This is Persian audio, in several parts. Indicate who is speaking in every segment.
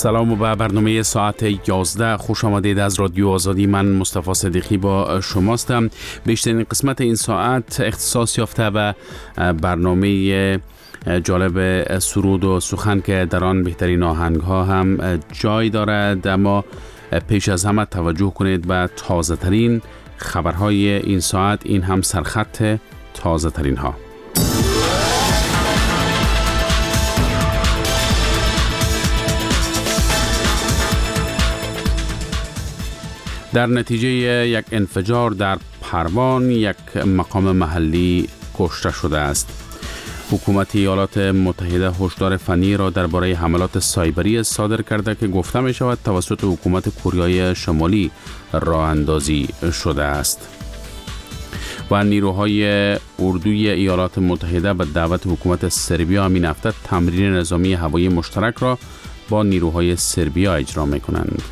Speaker 1: سلام و به برنامه ساعت 11 خوش آمدید از رادیو آزادی. من مصطفی صدیقی با شماستم. بیشترین قسمت این ساعت اختصاص یافته به برنامه جالب سرود و سخن که در آن بهترین آهنگ ها هم جای دارد، اما پیش از همه توجه کنید به تازه ترین خبرهای این ساعت. این هم سرخط تازه ترین ها. در نتیجه یک انفجار در پروان یک مقام محلی کشته شده است. حکومت ایالات متحده هشدار فنی را درباره حملات سایبری صادر کرده که گفته می شود توسط حکومت کره شمالی راه اندازی شده است. و نیروهای اردوی ایالات متحده به دعوت حکومت سربیا همین هفته تمرین نظامی هوایی مشترک را با نیروهای سربیا اجرا می کنند.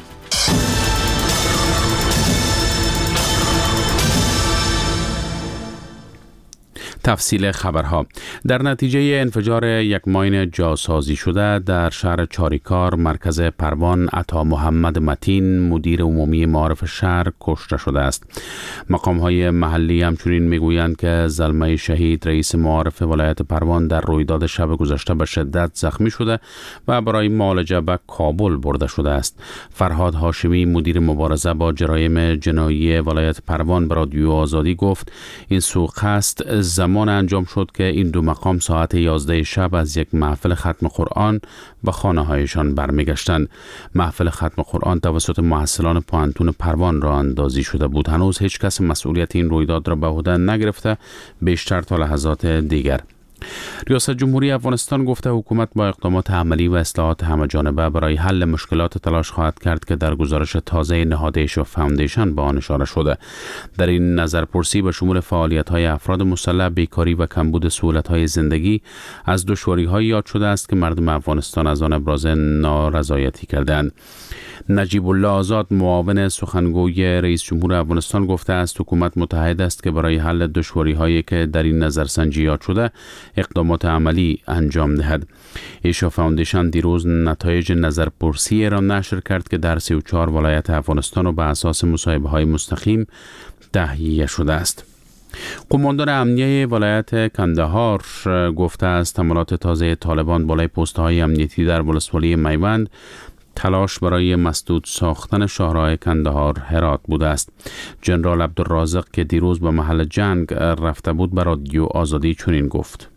Speaker 1: تفصیل خبرها. در نتیجه انفجار یک ماین جاسازی شده در شهر چاریکار مرکز پروان، عطا محمد متین مدیر عمومی معارف شهر کشته شده است. مقام‌های محلی همچنین میگویند که زلمه شهید رئیس معارف ولایت پروان در رویداد شب گذشته به شدت زخمی شده و برای معالجه به کابل برده شده است. فرهاد هاشمی مدیر مبارزه با جرایم جنایی ولایت پروان به رادیو آزادی گفت این سوءقصد زمان انجام شد که این دو مقام ساعت 11 شب از یک محفل ختم قرآن به خانه هایشان برمیگشتند. محفل ختم قرآن توسط محصلان پوهنتون پروان راه اندازی شده بود. هنوز هیچ کس مسئولیت این رویداد را به عهده نگرفته، بیشتر تا لحظات دیگر. ریاست جمهوری افغانستان گفته حکومت با اقدامات عملی و اصلاحات همه‌جانبه برای حل مشکلات تلاش خواهد کرد که در گزارش تازه نهاد ایشا فاوندیشن به آن اشاره شده. در این نظرپرسی به شمول فعالیت‌های افراد مسلح، بیکاری و کمبود سهولت‌های زندگی از دشواری‌های یاد شده است که مردم افغانستان از آن ابراز نارضایتی کردند. نجیب الله آزاد معاون سخنگوی رئیس جمهور افغانستان گفته است حکومت متحد است که برای حل دشواری‌هایی که در این نظرسنجی یاد شده اقدامات عملی انجام دهد. ایشا فاوندیشن دیروز نتایج نظرپرسی را نشر کرد که در 34 ولایت افغانستان و به اساس مصاحبه‌های مستقیم تهیه شده است. قماندان امنیه ولایت کندهار گفته است حملات تازه طالبان بالای پست‌های امنیتی در ولسوالی میوند تلاش برای مسدود ساختن شاهراه کندهار هرات بوده است. جنرال عبدالرازق که دیروز به محل جنگ رفته بود به رادیو آزادی چنین گفت: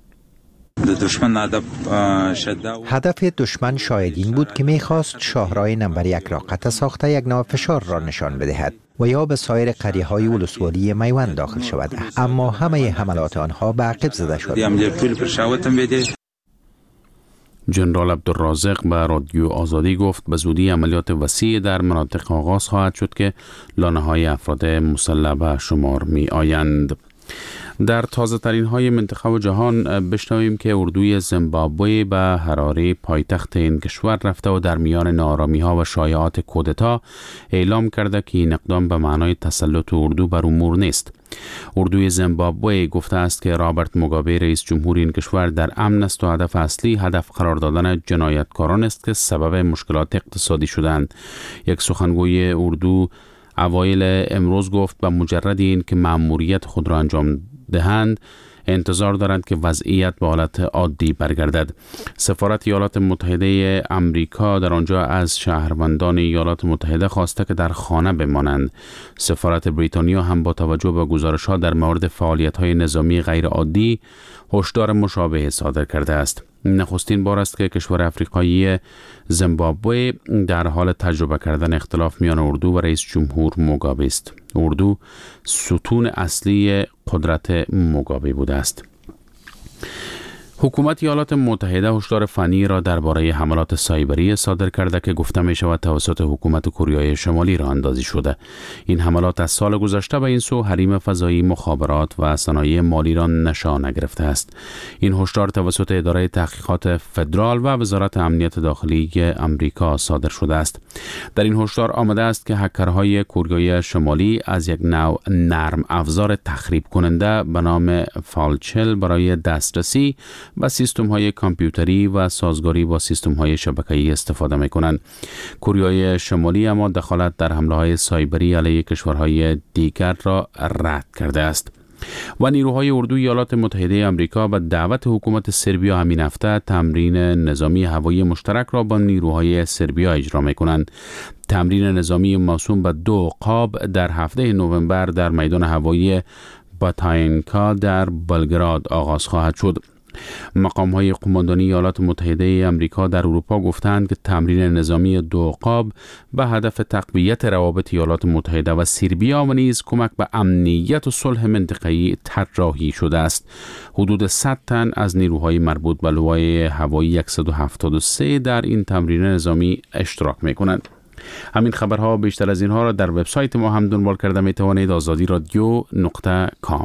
Speaker 2: هدف دشمن شاید این بود که می‌خواست شاهراه نمبر 1 را قطع ساخته یک نوع فشار را نشان بدهد و یا به سایر قریه‌های ولسوالی میوند داخل شود، اما همه حملات آنها به عقب زده شد.
Speaker 1: جنرال عبدالرازق به رادیو آزادی گفت به زودی عملیات وسیع در مناطق آغاز خواهد شد که لانه‌های افراد مسلح به شمار می آیند. در تازه ترین های منطقه و جهان بشنویم که اردوی زیمبابوه به حراره پایتخت این کشور رفته و در میان نارامی ها و شایعات کودتا اعلام کرده که این اقدام به معنای تسلط اردو بر امور نیست. اردوی زیمبابوه گفته است که رابرت موگابه رئیس جمهور این کشور در امن است و هدف اصلی هدف قرار دادن جنایتکاران است که سبب مشکلات اقتصادی شدند. یک سخنگوی اردو اوایل امروز گفت به مجرد این که مأموریت خود را انجام دهند انتظار دارند که وضعیت به حالت عادی برگردد. سفارت ایالات متحده آمریکا در آنجا از شهروندان ایالات متحده خواسته که در خانه بمانند. سفارت بریتانیا هم با توجه به گزارش‌ها در مورد فعالیت‌های نظامی غیر عادی هشدار مشابه صادر کرده است. نخستین بار است که کشور افریقایی زیمبابوه در حال تجربه کردن اختلاف میان اردو و رئیس جمهور موگابه است. اردو ستون اصلی قدرت موگابه بوده است. حکومت ایالات متحده هشدار فنی را درباره حملات سایبری صادر کرده که گفته می شود توسط حکومت کره شمالی راه اندازی شده. این حملات از سال گذشته به این سو حریم فضایی، مخابرات و صنایع مالی را نشانه نگرفته است. این هشدار توسط اداره تحقیقات فدرال و وزارت امنیت داخلی آمریکا صادر شده است. در این هشدار آمده است که هکرهای کره شمالی از یک نوع نرم افزار تخریب کننده به نام فالچل برای دسترسی و سیستم‌های کامپیوتری و سازگاری با سیستم‌های شبکه‌ای استفاده می‌کنند. کره شمالی اما دخالت در حمله‌های سایبری علیه کشورهای دیگر را رد کرده است. و نیروهای اردوی ایالات متحده آمریکا به دعوت حکومت سربیا همین هفته تمرین نظامی هوایی مشترک را با نیروهای سربیا اجرا می‌کنند. تمرین نظامی موسوم به 2 عقاب در هفته نوامبر در میدان هوایی باتاینکا در بلگراد آغاز خواهد شد. مقام‌های قماندانی ایالات متحده آمریکا در اروپا گفتند که تمرین نظامی 2 عقاب به هدف تقویت روابط ایالات متحده و سربیا و نیز کمک به امنیت و صلح منطقه‌ای طراحی شده است. حدود 100 تن از نیروهای مربوط به لوای هوایی 173 در این تمرین نظامی اشتراک می‌کنند. همین خبرها بیشتر از اینها را در وبسایت ما هم دنبال کرده می توانید. azadi-radio.com.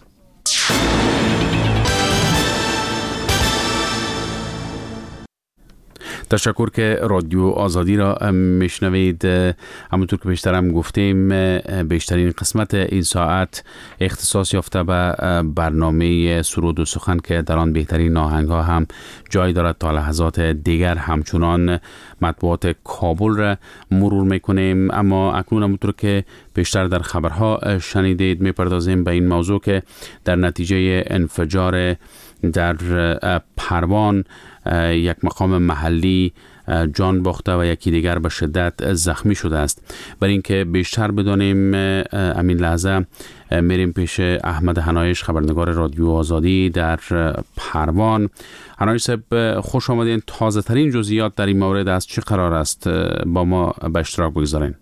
Speaker 1: تشکر که رادیو آزادی را میشنوید. همونطور که بیشتر هم گفتیم بیشترین قسمت این ساعت اختصاص یافته به برنامه سرود و سخن که در آن بهترین آهنگ ها هم جای دارد. تا لحظات دیگر همچنان مطبوعات کابل را مرور میکنیم، اما اکنون همونطور که بیشتر در خبرها شنیدید میپردازیم به این موضوع که در نتیجه انفجار در پروان یک مقام محلی جان باخته و یکی دیگر به شدت زخمی شده است. برای اینکه بیشتر بدانیم امین لحظه میریم پیش احمد حنایش، خبرنگار رادیو آزادی در پروان. حنایش صاحب خوش آمدین. تازه ترین جزئیات در این مورد از چه قرار است با ما به اشتراک بگذارین؟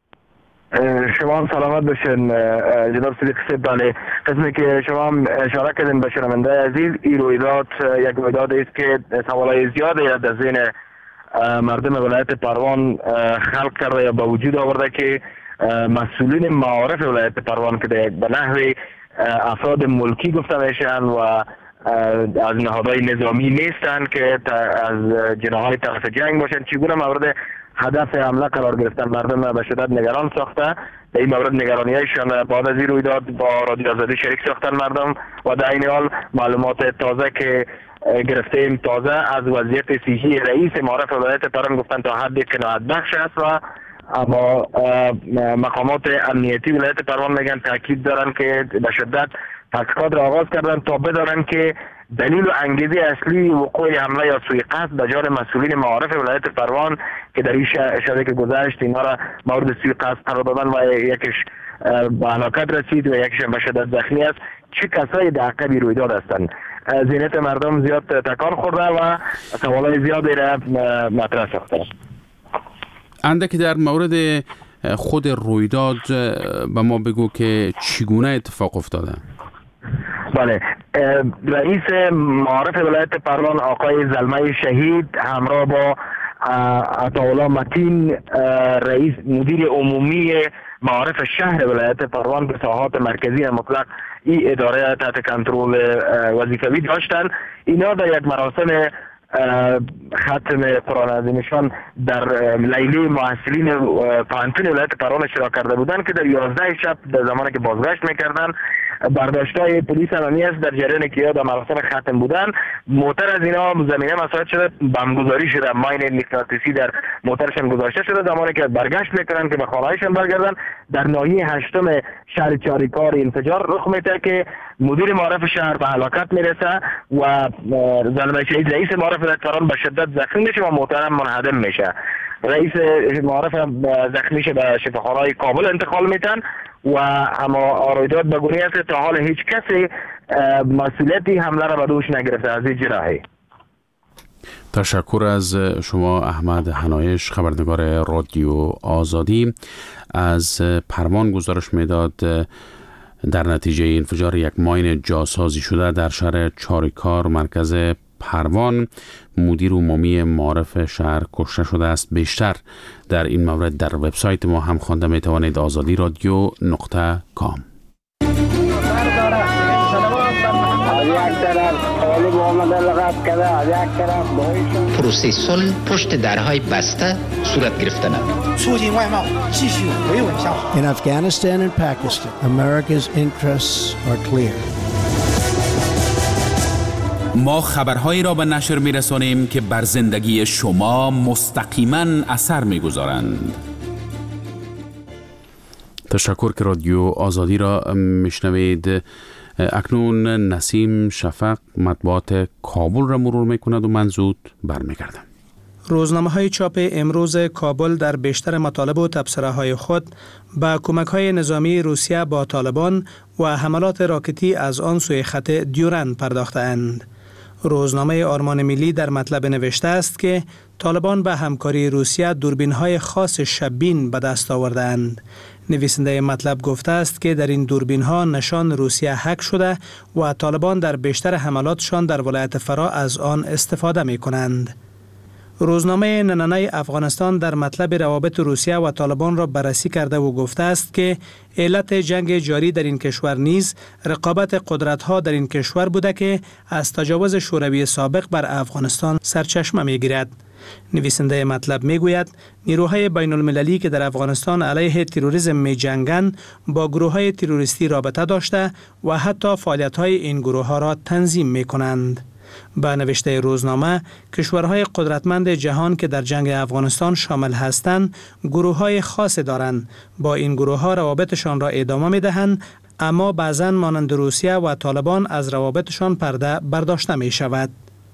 Speaker 3: شما هم سلامت باشین جناب صدیق صاحب. بله، قسمی که شما هم اشاره کردین به شنونده عزیز، این رویداد یک رویداد است که سوالای زیادی در ذهن مردم ولایت پروان خلق کرده یا به وجود آورده که مسئولین معارف ولایت پروان که به نحوی افراد ملکی گفته میشن و از نهادهای نظامی نیستن که از جناحهای طرف جنگ باشن، چگونه مورد هدف حمله قرار گرفتن. مردم به شدت نگران ساخته. به این مورد نگرانیشان بعد از این رویداد با رادیو آزادی شریک ساختن مردم و در این حال معلومات تازه که گرفتیم تازه از وضعیت صحی رئیس معارف ولایت پروان گفتن تا حدی قناعت بخش است و اما مقامات امنیتی ولایت پروان میگن تاکید دارن که به شدت تحقیقات را آغاز کردن تا بدانن که دلیل و انگیزه اصلی وقوع حمله یا سوء قصد به جان مسئولین معارف ولایت پروان که در این شبه که گذشت اینا را مورد سوء قصد قرار دادن و یکیش به هلاکت رسید و یکیش به شدت زخمی است، چه کسایی در عقب رویداد هستند. ذهنیت مردم زیاد تکان خورده و سوالای زیادی را مطرح ساخته.
Speaker 1: اندکی در مورد خود رویداد به ما بگو که چگونه اتفاق افتاده؟
Speaker 3: بله، رئیس معارف ولایت پروان آقای زلمه شهید همراه با عطاالله متین رئیس مدیر عمومی معارف شهر ولایت پروان به ساحات مرکزی مطلق این اداره تحت کنترل وظیفوی داشتند. اینا در یک مراسم ختم قرآن عظیمشان در لیلی محصلین پانتون ولایت پروان اشتراک کرده بودند که در 11 شب در زمانی که بازگشت میکردن برداشتای پلیس امنیتی است در جریان که در مراسم ختم بودن. موتر از اینا زمینه مساعد شده، بمبگذاری شده، ماین مغناطیسی در موترشان گذاشته شده. زمانی که برگشت میکنن که به خانه‌هایشان برگردن در ناحیه 8 شهر چاریکار انفجار رخ میده که مدیر معارف شهر به هلاکت میرسه و زلمه شهید رئیس معارف ولایت پروان به شدت زخمی میشه و موترم منهدم میشه. رئیس معارف زخمی میشه به شفاخانه‌های کابل انتقال میدن و اما رویداد به گونه است تا حال هیچ کسی مسئولیتی حمله را به دوش نگرفته از این جراحی.
Speaker 1: تشکر از شما احمد حنایش، خبرنگار رادیو آزادی. از پروان گزارش میداد در نتیجه انفجار یک ماین جاسازی شده در شهر چاریکار مرکز پروان مدیر عمومی معارف شهر کشته شده است. بیشتر در این مورد در وبسایت ما هم خوانده می توانید azadi-radio.com.
Speaker 4: پروسه صلح پشت درهای بسته صورت گرفتن.
Speaker 5: In Afghanistan and Pakistan, America's interests are clear.
Speaker 1: ما خبرهایی را به نشر می‌رسانیم که بر زندگی شما مستقیما اثر می‌گذارند. تشکر که رادیو آزادی را میشنوید. اکنون نسیم شفق مطبوعات کابل را مرور میکند و من زود برمیگردم.
Speaker 6: روزنامه‌های چاپ امروز کابل در بیشتر مطالب و تبصره‌های خود به کمک‌های نظامی روسیه با طالبان و حملات راکتی از آن سوی خط دیورند پرداخته‌اند. روزنامه آرمان ملی در مطلب نوشته است که طالبان به همکاری روسیه دوربین‌های خاص شب‌بین به دست آورده‌اند. نویسنده مطلب گفته است که در این دوربین‌ها نشان روسیه هک شده و طالبان در بیشتر حملاتشان در ولایت فرا از آن استفاده می‌کنند. روزنامه نننای افغانستان در مطلب روابط روسیه و طالبان را بررسی کرده و گفته است که علت جنگ جاری در این کشور نیز رقابت قدرت‌ها در این کشور بوده که از تجاوز شوروی سابق بر افغانستان سرچشمه می‌گیرد. نویسنده مطلب میگوید نیروهای بین المللی که در افغانستان علیه تروریسم می جنگند با گروه‌های تروریستی رابطه داشته و حتی فعالیت‌های این گروه‌ها را تنظیم می‌کنند. با نوشته روزنامه، کشورهای قدرتمند جهان که در جنگ افغانستان شامل هستند، گروه‌های خاص دارند. با این گروه‌ها روابطشان را ادامه می‌دهند، اما بعضاً مانند روسیه و طالبان از روابطشان پرده برداشته می‌شود.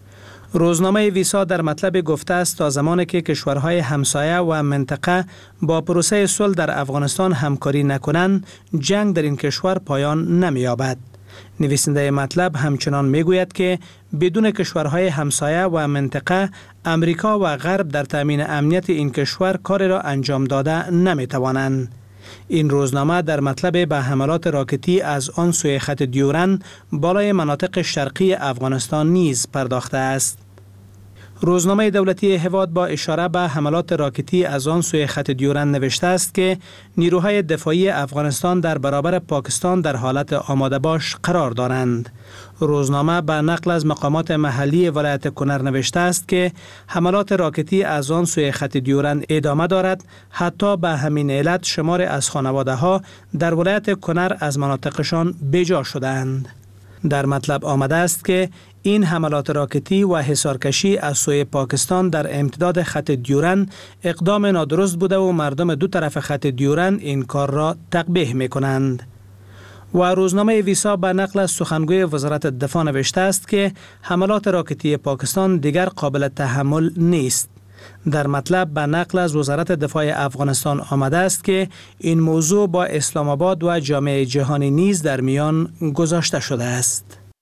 Speaker 6: روزنامه ویسا در مطلب گفته است تا زمانی که کشورهای همسایه و منطقه با پروسه صلح در افغانستان همکاری نکنند، جنگ در این کشور پایان نمی‌یابد. نویسنده مطلب همچنان میگوید که بدون کشورهای همسایه و منطقه، امریکا و غرب در تامین امنیت این کشور کاری را انجام داده نمی‌توانند. این روزنامه در مطلب به حملات راکتی از آن سوی خط دیورند بالای مناطق شرقی افغانستان نیز پرداخته است. روزنامه دولتی هواد با اشاره به حملات راکتی از آن سوی خط دیورند نوشته است که نیروهای دفاعی افغانستان در برابر پاکستان در حالت آماده باش قرار دارند. روزنامه به نقل از مقامات محلی ولایت کنر نوشته است که حملات راکتی از آن سوی خط دیورند ادامه دارد، حتی به همین علت شمار از خانواده‌ها در ولایت کنر از مناطقشان بیجا شدند. در مطلب آمده است که این حملات راکتی و حصارکشی از سوی پاکستان در امتداد خط دیورند اقدام نادرست بوده و مردم دو طرف خط دیورند این کار را تقبیح می کنند. و روزنامه ویسا به نقل از سخنگوی وزارت دفاع نوشته است که حملات راکتی پاکستان دیگر قابل تحمل نیست. در مطلب به نقل از وزارت دفاع افغانستان آمده است که این موضوع با اسلام آباد و جامعه جهانی نیز در میان گذاشته شده است.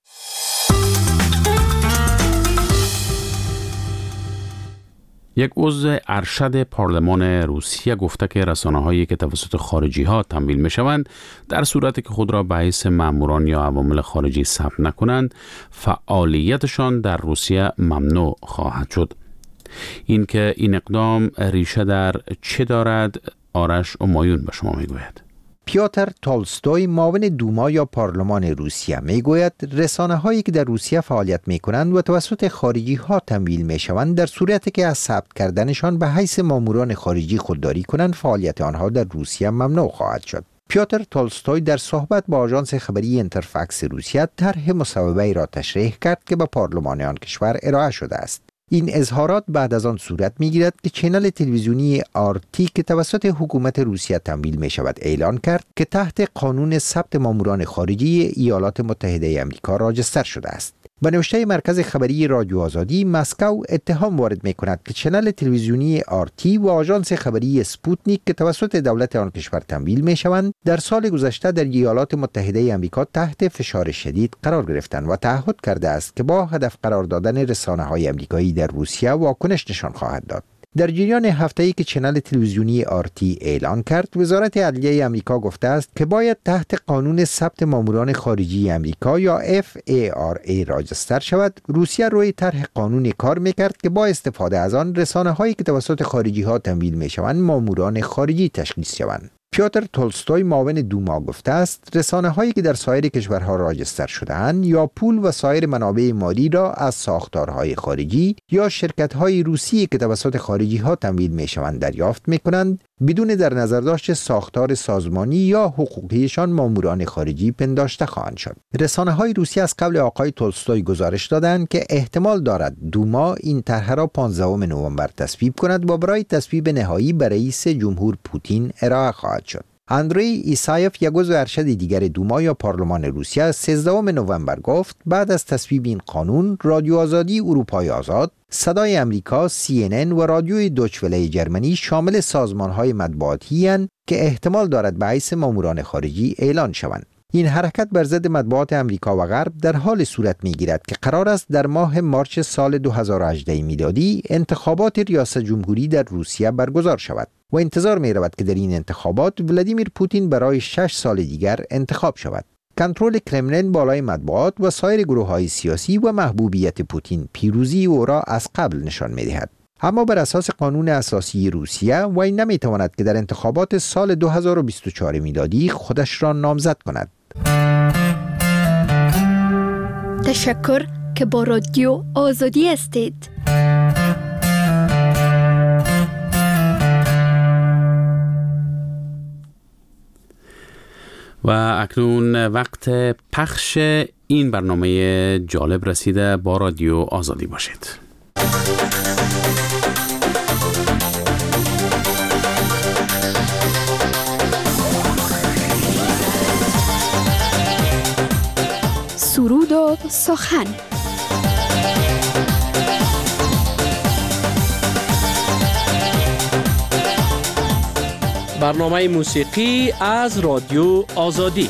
Speaker 1: یک عضو ارشد پارلمان روسیه گفته که رسانه‌هایی که توسط خارجی‌ها تمویل می‌شوند در صورتی که خود را به حیث ماموران یا عوامل خارجی ثبت نکنند، فعالیتشان در روسیه ممنوع خواهد شد. اینکه این اقدام ریشه در چه دارد، آرش همایون به شما میگوید.
Speaker 2: پیاتر تولستوی معاون دوما یا پارلمان روسیه میگوید رسانه‌هایی که در روسیه فعالیت میکنند و توسط خارجی ها تمویل میشوند در صورتی که از ثبت کردنشان به حیث ماموران خارجی خودداری کنند، فعالیت آنها در روسیه ممنوع خواهد شد. پیاتر تولستوی در صحبت با آژانس خبری اینترفکس روسیه طرح مصوبه‌ای را تشریح کرد که به پارلمان آن کشور ارائه شده است. این اظهارات بعد از آن صورت می‌گیرد که چنل تلویزیونی آرتی که توسط حکومت روسیه تمویل می‌شود اعلان کرد که تحت قانون ثبت ماموران خارجی ایالات متحده آمریکا راجستر شده است. به نوشته مرکز خبری رادیو آزادی، مسکو اتهام وارد می‌کند که چنل تلویزیونی آرتی و آژانس خبری اسپوتنیک که توسط دولت آن کشور تمویل می‌شوند در سال گذشته در ایالات متحده آمریکا تحت فشار شدید قرار گرفتند و تعهد کرده است که با هدف قرار دادن رسانه‌های آمریکایی در روسیه واکنش نشان خواهد داد. در جریان هفته‌ای که چنل تلویزیونی آرتی اعلان کرد، وزارت عدلیه آمریکا گفته است که باید تحت قانون ثبت ماموران خارجی آمریکا یا FARA راجستر شود. روسیه روی طرح قانونی کار می‌کرد که با استفاده از آن رسانه‌هایی که توسط خارجی‌ها تمویل می‌شوند ماموران خارجی تشخیص شوند. پیاتر تولستوی معاون دوما گفته است رسانه‌هایی که در سایر کشورها راجستر شده‌اند یا پول و سایر منابع مالی را از ساختارهای خارجی یا شرکت‌های روسی که توسط خارجی‌ها تمویل می‌شوند دریافت می‌کنند بدون در نظر داشت ساختار سازمانی یا حقوقیشان ماموران خارجی پنداشته خواهند شد. رسانه‌های روسی از قبل آقای تولستوی گزارش دادند که احتمال دارد دوما این طرح را 15 نوامبر تصویب کند و برای تصویب نهایی به رئیس جمهور پوتین ارائه خواهد شد. اندری ایسایف، یک عضو ارشد دیگر دوما یا پارلمان روسیه، 13 نوامبر گفت بعد از تصویب این قانون رادیو آزادی اروپای آزاد، صدای امریکا، CNN و رادیوی دویچه وله جرمنی شامل سازمان‌های مطبوعاتی اند که احتمال دارد به حیث ماموران خارجی اعلان شوند. این حرکت بر ضد مطبوعات امریکا و غرب در حال صورت می‌گیرد که قرار است در ماه مارچ سال 2018 میلادی انتخابات ریاست جمهوری در روسیه برگزار شود و انتظار می‌رود که در این انتخابات ولادیمیر پوتین برای 6 سال دیگر انتخاب شود. کنترل کرملین بالای مطبوعات و سایر گروه‌های سیاسی و محبوبیت پوتین پیروزی او را از قبل نشان می‌دهد. اما بر اساس قانون اساسی روسیه وی نمی‌تواند که در انتخابات سال 2024 میلادی خودش را نامزد کند.
Speaker 7: تشکر که با رادیو آزادی هستید.
Speaker 1: و اکنون وقت پخش این برنامه جالب رسیده. با رادیو آزادی باشید.
Speaker 7: سرود و سخن.
Speaker 8: برنامه موسیقی از رادیو آزادی.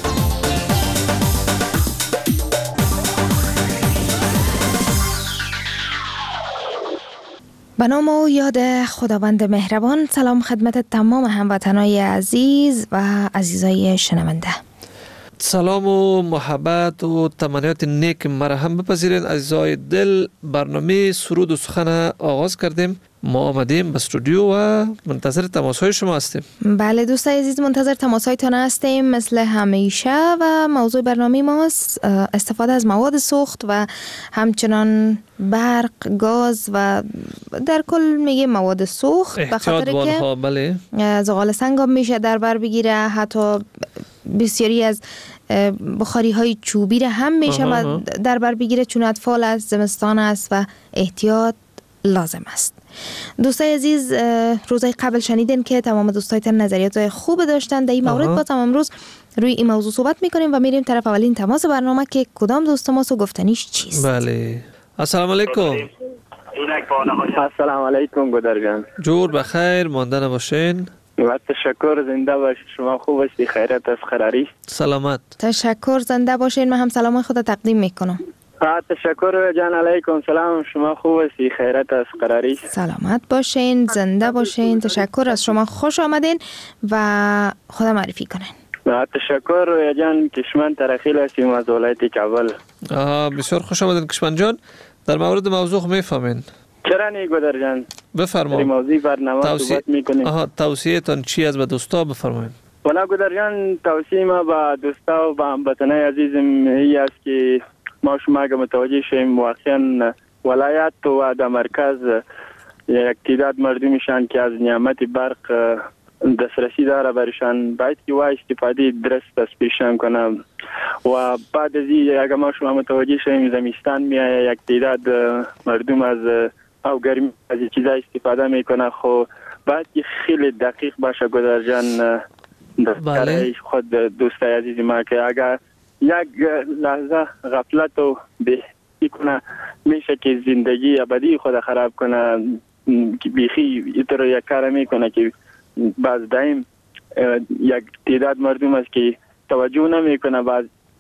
Speaker 9: به نام و یاد خداوند مهربان. سلام خدمت تمام هموطنای عزیز و عزیزای شنونده.
Speaker 10: سلام و محبت و تمنیات نیک مرحم بپذیرین عزیزای دل. برنامه سرود و سخن آغاز کردیم. ما آمدیم به استودیو و منتظر تماس‌های شما هستیم.
Speaker 9: بله دوستای عزیز، منتظر تماس‌هایتان هستیم مثل همیشه و موضوع برنامه ماست استفاده از مواد سوخت و همچنان برق، گاز و در کل میگه مواد سوخت، به خاطر که
Speaker 10: بله
Speaker 9: زغال سنگ هم میشه در بر بگیره، حتی بسیاری از بخاری های چوبی را هم میشه و در بر بگیره، چون اطفال از زمستان است و احتیاط لازم است. دوستای عزیز، روزهای قبل شنیدین که تمام دوستایتان نظریات خوب داشتن در این مورد. باز هم امروز روی این موضوع صحبت میکنیم و میریم طرف اولین تماس برنامه که کدام دوست ماست و گفتنیش چیست.
Speaker 10: بله. السلام علیکم.
Speaker 3: السلام علیکم گودر جان.
Speaker 10: جور بخیر مانده نباشین.
Speaker 3: و تشکر، زنده باشید. شما خوب هستی؟ خیرت از خراری؟
Speaker 10: سلامت.
Speaker 9: تشکر، زنده باشین. من هم سلام خود تقدیم میکنم.
Speaker 3: تشکر جان. علیکم سلام. شما خوب هستی؟ خیرت از قراری؟
Speaker 9: سلامت باشین، زنده باشین. تشکر از شما، خوش آمدین و خدا معرفی کنین.
Speaker 3: تشکر جان. کشمن ترخیل هستیم از ولایت کابل.
Speaker 10: بسیار خوش آمدین کشمن جان. در مورد موضوع میفهمین؟
Speaker 3: چرا نی گودر جان؟
Speaker 10: بفرمایید.
Speaker 3: موضوع برنامه صحبت میکنیم.
Speaker 10: توصیه تان چی از به دوستا؟ بفرمایید.
Speaker 3: والا گودر جان، توصیه ما با دوستا و با هموطنای عزیزم این است که ما شما اگه متوجه شیم واقعا ولایت و در مرکز یک تعداد مردمشان که از نعمت برق دسترسی داره برشان باید که وای استفاده درست از پیشان کنم و بعد از این اگه ما شما متوجه شیم زمستان میایه یک تعداد مردم از او گرمی از چیزا استفاده میکنه، خو باید که خیلی دقیق باشه گودر جان.
Speaker 10: بله.
Speaker 3: خود دوستای عزیز ما که اگر یک لحظه غفلت و بهی کنه میشه که زندگی ابدی خود خراب کنه. بیخی اینطور یک کار میکنه که بعض دایم یک تعداد مردم است که توجه نمیکنه، بعض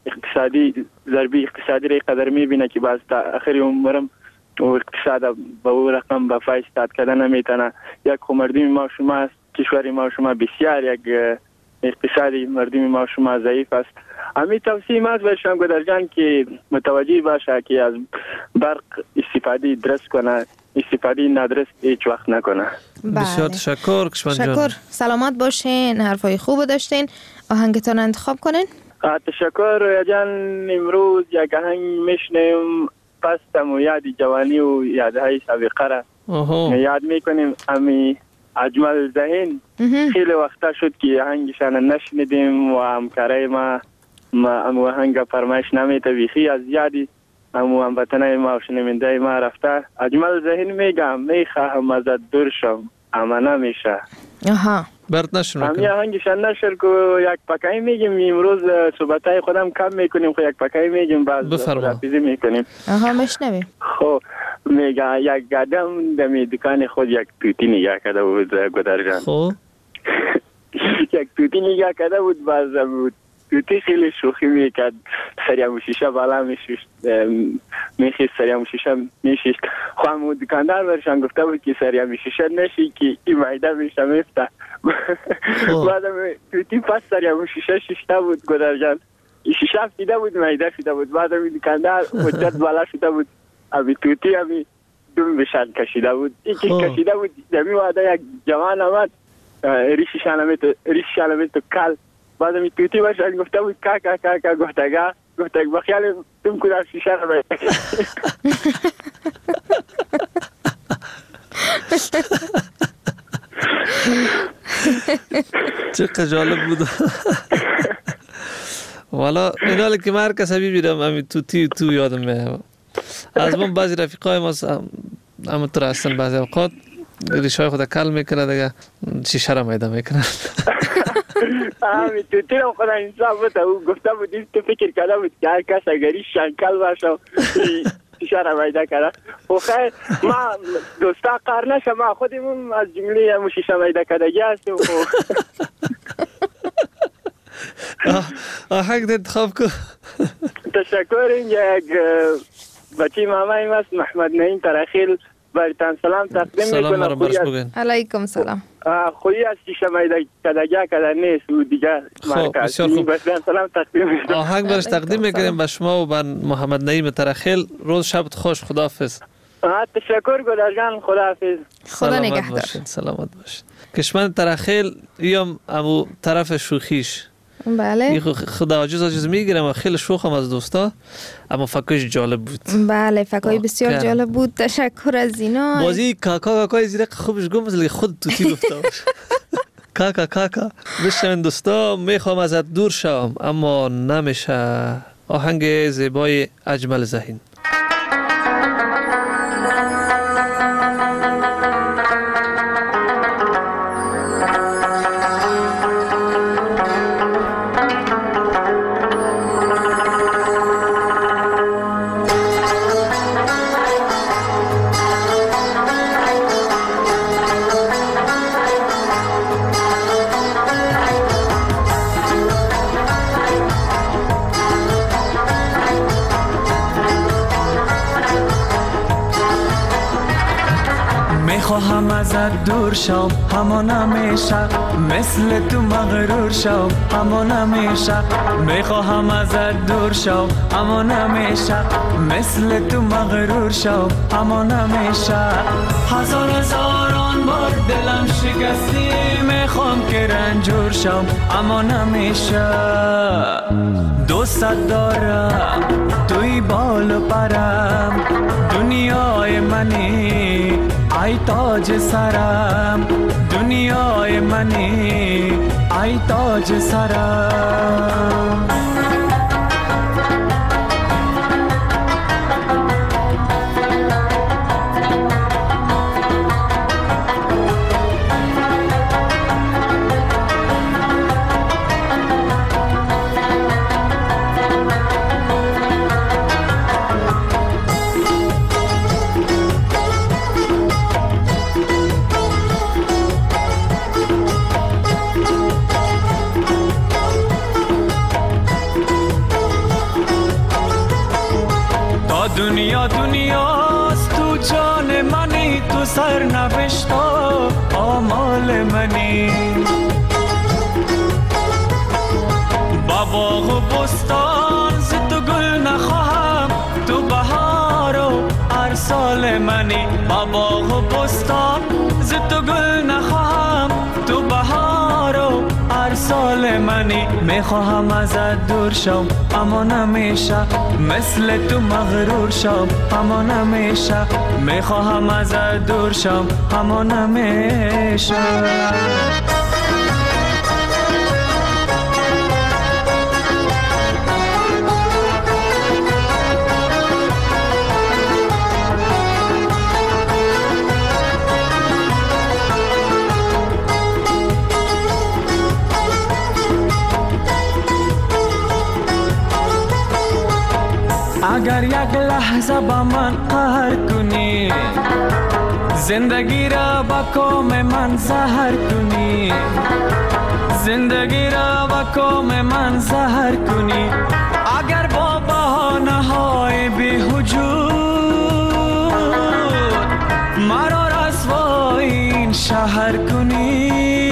Speaker 3: ضربی اقتصادی را قدر میبینه که بعض تا آخر عمرم و اقتصاد به او رقم به فایز استاد کردن نمیتونه. یک مردم ما شما است، کشور ما شما بسیار یک اقتصادی مردم ما شما ضعیف است. همین توصیه ما برشان گودر جان که متوجه باشه که از برق استفاده درست کنه، استفاده ندرست هیچ وقت نکنه.
Speaker 10: بسیار تشکر کشمن جان.
Speaker 9: تشکر، سلامت باشین. حرفای خوب داشتین. آهنگتان انتخاب کنین.
Speaker 3: تشکر جان. امروز یک آهنگ میشنیم پستم و یاد جوانی و یادهای سابقه را یاد میکنیم. امی
Speaker 11: اجمل ذهین خیلی وقتا شد که آهنگشان نشنیدیم و همکارای ما آهنگ فرمایش نمیته بیخی از یادی هموطنای ما و شنونده ما رفته. اجمل ذهین میگم میخواهم ازت دور شم اما نمیشه.
Speaker 10: برات نشر
Speaker 11: میکنم همین آهنگشان نشر که یک پکایی میگیم امروز صحبتای خودم کم میکنیم خب یک پکایی میگیم بعد خداحافظی میکنیم.
Speaker 9: مشنویم.
Speaker 11: خب میگه یک قدم دمی دکان خود یک توتی نگاه کرده بود گدرجان.
Speaker 10: خب
Speaker 11: یک توتی نگاه کرده بود باز بود توتی خیلی شوخی میکرد سریم شیشه بالا میخیست سریم شیشه میشیشت. خب همون دکاندار برشان گفته بود که سریم شیشه نشی که این معده میشه میفته. بعدم توتی پس سریم شیشه شیشته بود گدرجان شیشه فیده بود معده فیده بود. بعدم دکاندار مجد بالا شده بود ابی توتی ابی دوم بشن کشیده بود یکی کشیده بود دمی واده یک جوان آمد ریشی شلمه تو کل. بعد می توتی باشن گفته بود کا گفته بخیال تم کدر شیشه رو باید.
Speaker 10: چه جالب بود. والا اینا که من کسبی بیرم امی توتی تو یادم میاد. از من بعضی رفیقای ما همونطور هستن بعضی اوقات ریشای خود کل میکنه دیگه شیشه را میده میکنه.
Speaker 11: همین توتی رو خدا انصاف بوده او گفته بودیم تو فکر کرده بود که هر کس اگری شنکل باشه شیشه را میده کرده. و خیر ما دوستا قار نشه ما خودمون از جمله همون شیشه میده کردگی هستیم.
Speaker 10: آهنگ انتخاب کن.
Speaker 11: تشکر. یک بچی مامایی است محمد نعیم ترخیل برتان سلام تقدیم میکنم.
Speaker 9: علیکم سلام.
Speaker 11: خویی از شیشه میده کدگی کده نیست و دیگه
Speaker 10: بسیار خوب.
Speaker 11: برتان سلام تقدیم میکنم.
Speaker 10: آهنگ برش تقدیم میکنیم به شما و به محمد نعیم ترخیل. روز شبت خوش. خداحافظ.
Speaker 11: تشکر گلرجان. خداحافظ.
Speaker 9: خدا نگهدار.
Speaker 10: سلامت باشید. کشمن ترخیل ایم امو طرف شوخیش.
Speaker 9: بله.
Speaker 10: خدا عاجز میگیرم و خیلی شوخم از دوستا اما فکرش جالب بود.
Speaker 9: بله فکرای بسیار جالب بود. تشکر از اینا.
Speaker 10: بازی کاکای زیرک خوبش گم مثل خود توتی گفته باش. کاکا بشنوین دوستا. میخوام ازت دور شم اما نمیشه. آهنگ زیبای اجمل ذهین.
Speaker 12: خواهم ازت دور شم اما نمیشه مثل تو مغرور شم اما نمیشه. میخواهم ازت دور شم اما نمیشه مثل تو مغرور شم اما نمیشه. هزاران بار دلم شکستی میخوام که رنجور شم اما نمیشه. دوست دارم توی بال و پرم دنیای منی ای تاج سرم دنیای منی ای تاج سرم. دنیاست تو جان منی تو سرنوشتا آمال منی. با باغ و بستان ز تو گل نخواهم تو بهار و هر سال منی. با باغ و بستان ز تو گل نخواهم تو بهار و هر امثال منی میخواهم ازت دور شم اما نمیشه مثل تو مغرور شم اما نمیشه میخواهم ازت دور شم اما نمیشه اگر یک لحظه با من قهر کنی زندگی را با کام من زهر کنی زندگی را با کام من زهر کنی اگر با بهانه های بی‌وجود مرا رسوای این شهر کنی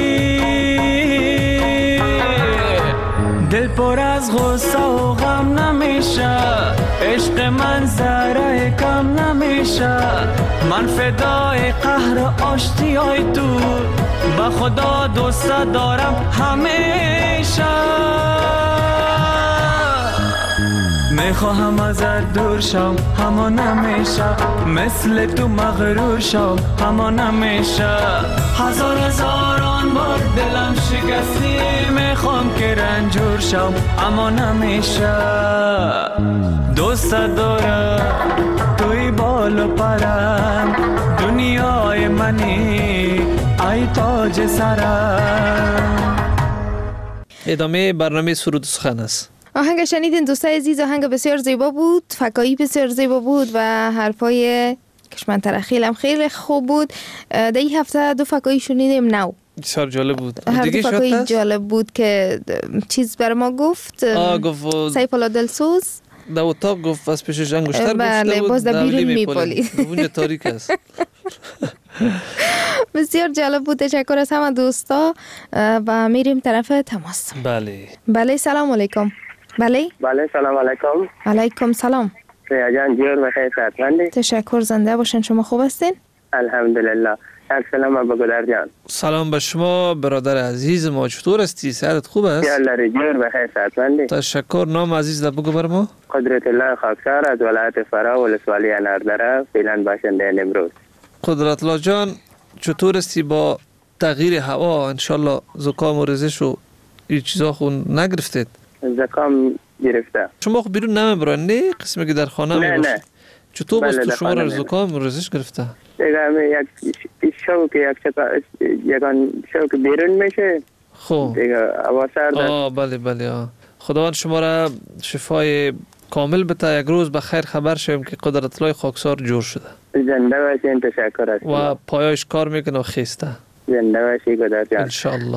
Speaker 12: دل پر از غصه و غم نمیشه عشق من ذره کم نمیشه من فدای قهر و آشتیای تو با خدا دوست دارم همیشه میخواهم ازت دور شم اما نمیشه مثل تو مغرور شم اما نمیشه هزاران بار دلم شکستی میخوام که رنجور شم اما نمیشه دوست دارم توی بال و پرم دنیای منی ای تاج سرم.
Speaker 10: ادامه برنامه سرود و سخن است.
Speaker 9: آهنگ شنیدین دوستای عزیز، آهنگ بسیار زیبا بود، فکایی بسیار زیبا بود و حرفای کشمن ترخیل هم خیلی خوب بود. در این هفته دو فکایی شنیدیم نو
Speaker 10: بسیار جالب بود.
Speaker 9: هر دو فکایی جالب بود که چیز بر ما گفت سیف الله دلسوز
Speaker 10: در اتاق گفت از پیشش انگشتر گفته
Speaker 9: بله
Speaker 10: بود
Speaker 9: باز در بیرون میپالید
Speaker 10: اونجا تاریک است.
Speaker 9: بسیار جالب بود. تشکر از همه دوستا و میریم طرف تماس. بله سلام علیکم. بله
Speaker 3: سلام علیکم.
Speaker 9: علیکم سلام.
Speaker 3: ریا جان جور بخیر صحتمندی؟
Speaker 9: تشکر زنده باشین. شما خوب هستین؟
Speaker 3: الحمدلله. سلام به گلر جان.
Speaker 10: سلام به شما برادر عزیز ما، چطور هستی؟ صحت خوب است؟
Speaker 3: یالله جور بخیر صحتمندی؟
Speaker 10: تشکر. نام عزیز بگو بر ما.
Speaker 3: قدرت الله خاکسار از ولایت فرا ولسوالی اناردره، فعلا باشنده نمروز.
Speaker 10: قدرت الله جان چطور هستی با تغییر هوا؟ انشالله زکام و رزش و این چیزا خون نگرفتید؟
Speaker 3: زکام گرفته.
Speaker 10: شما خب بیرون نمیبرن نه؟ قسمی که در خانه میباشید؟
Speaker 3: نه.
Speaker 10: چطور باز تو شما را زکام و رزش گرفته؟
Speaker 3: دیگه یک شو که یکان شو که بیرون میشه.
Speaker 10: خب
Speaker 3: دیگه هوا سرد.
Speaker 10: بله خداوند شما را شفای کامل بده. یک روز به خیر خبر شویم که قدرت الله خاکسار جور شده.
Speaker 3: زنده باشین. تشکر است.
Speaker 10: و پایش کار میکنه و خسته.
Speaker 3: زنده باشی گدر جان.
Speaker 10: انشالله.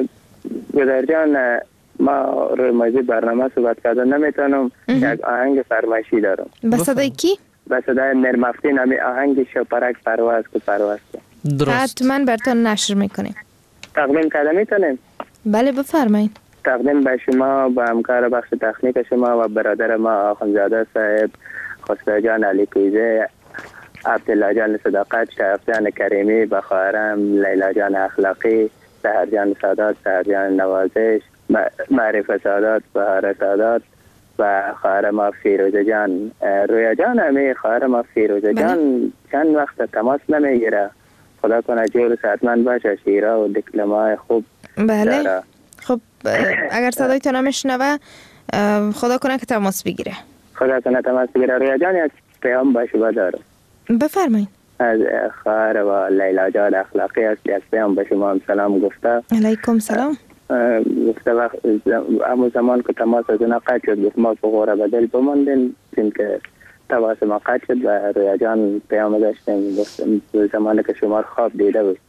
Speaker 3: گدر جان ما روی موضوع برنامه صحبت کردن نمیتونم. یک آهنگ فرمایشی دارم.
Speaker 9: به صدای کی؟
Speaker 3: به صدای نرمافتی نامی آهنگ شپرک پرواز که پرواز که.
Speaker 10: درست.
Speaker 9: حتما براتون نشر میکنیم.
Speaker 3: تقدیم کرده میتونیم؟
Speaker 9: بله بفرمایید.
Speaker 3: تقدیم به شما، به همکار بخش تکنیک شما و برادر ما آخوندزاده صاحب، خسرو جان علی کویزه، عبدالله جان صداقت، شریف جان کریمی، به خواهرم لیلا جان اخلاقی، سحر جان سادات، سحر جان نوازش، معرفت سادات، بهار سادات و خواهر ما فیروزه جان. رویا جان همی خواهر ما فیروزه جان چند وقت تماس نمیگیره. خدا کنه جور صحتمند باشه، شیره و دیپلمای خوب
Speaker 9: بله
Speaker 3: داره.
Speaker 9: خب اگر صدایتون نمیشنوه خدا کنه که تماس بگیره.
Speaker 3: خدا کنه تماس بگیره. رویا جان یک پیام با شما دارم.
Speaker 9: بفرمایید.
Speaker 3: از خواهر و لیلا جان اخلاقی است. یک پیام به شما هم سلام گفته.
Speaker 9: علیکم سلام.
Speaker 3: گفته وقت همون زمان که تماس از اونا قطع شد گفت ما بغوره بدل بماندیم چون که تماس ما قطع شد و رویا جان پیام داشتیم گفتم زمانی که شما خواب دیده بود.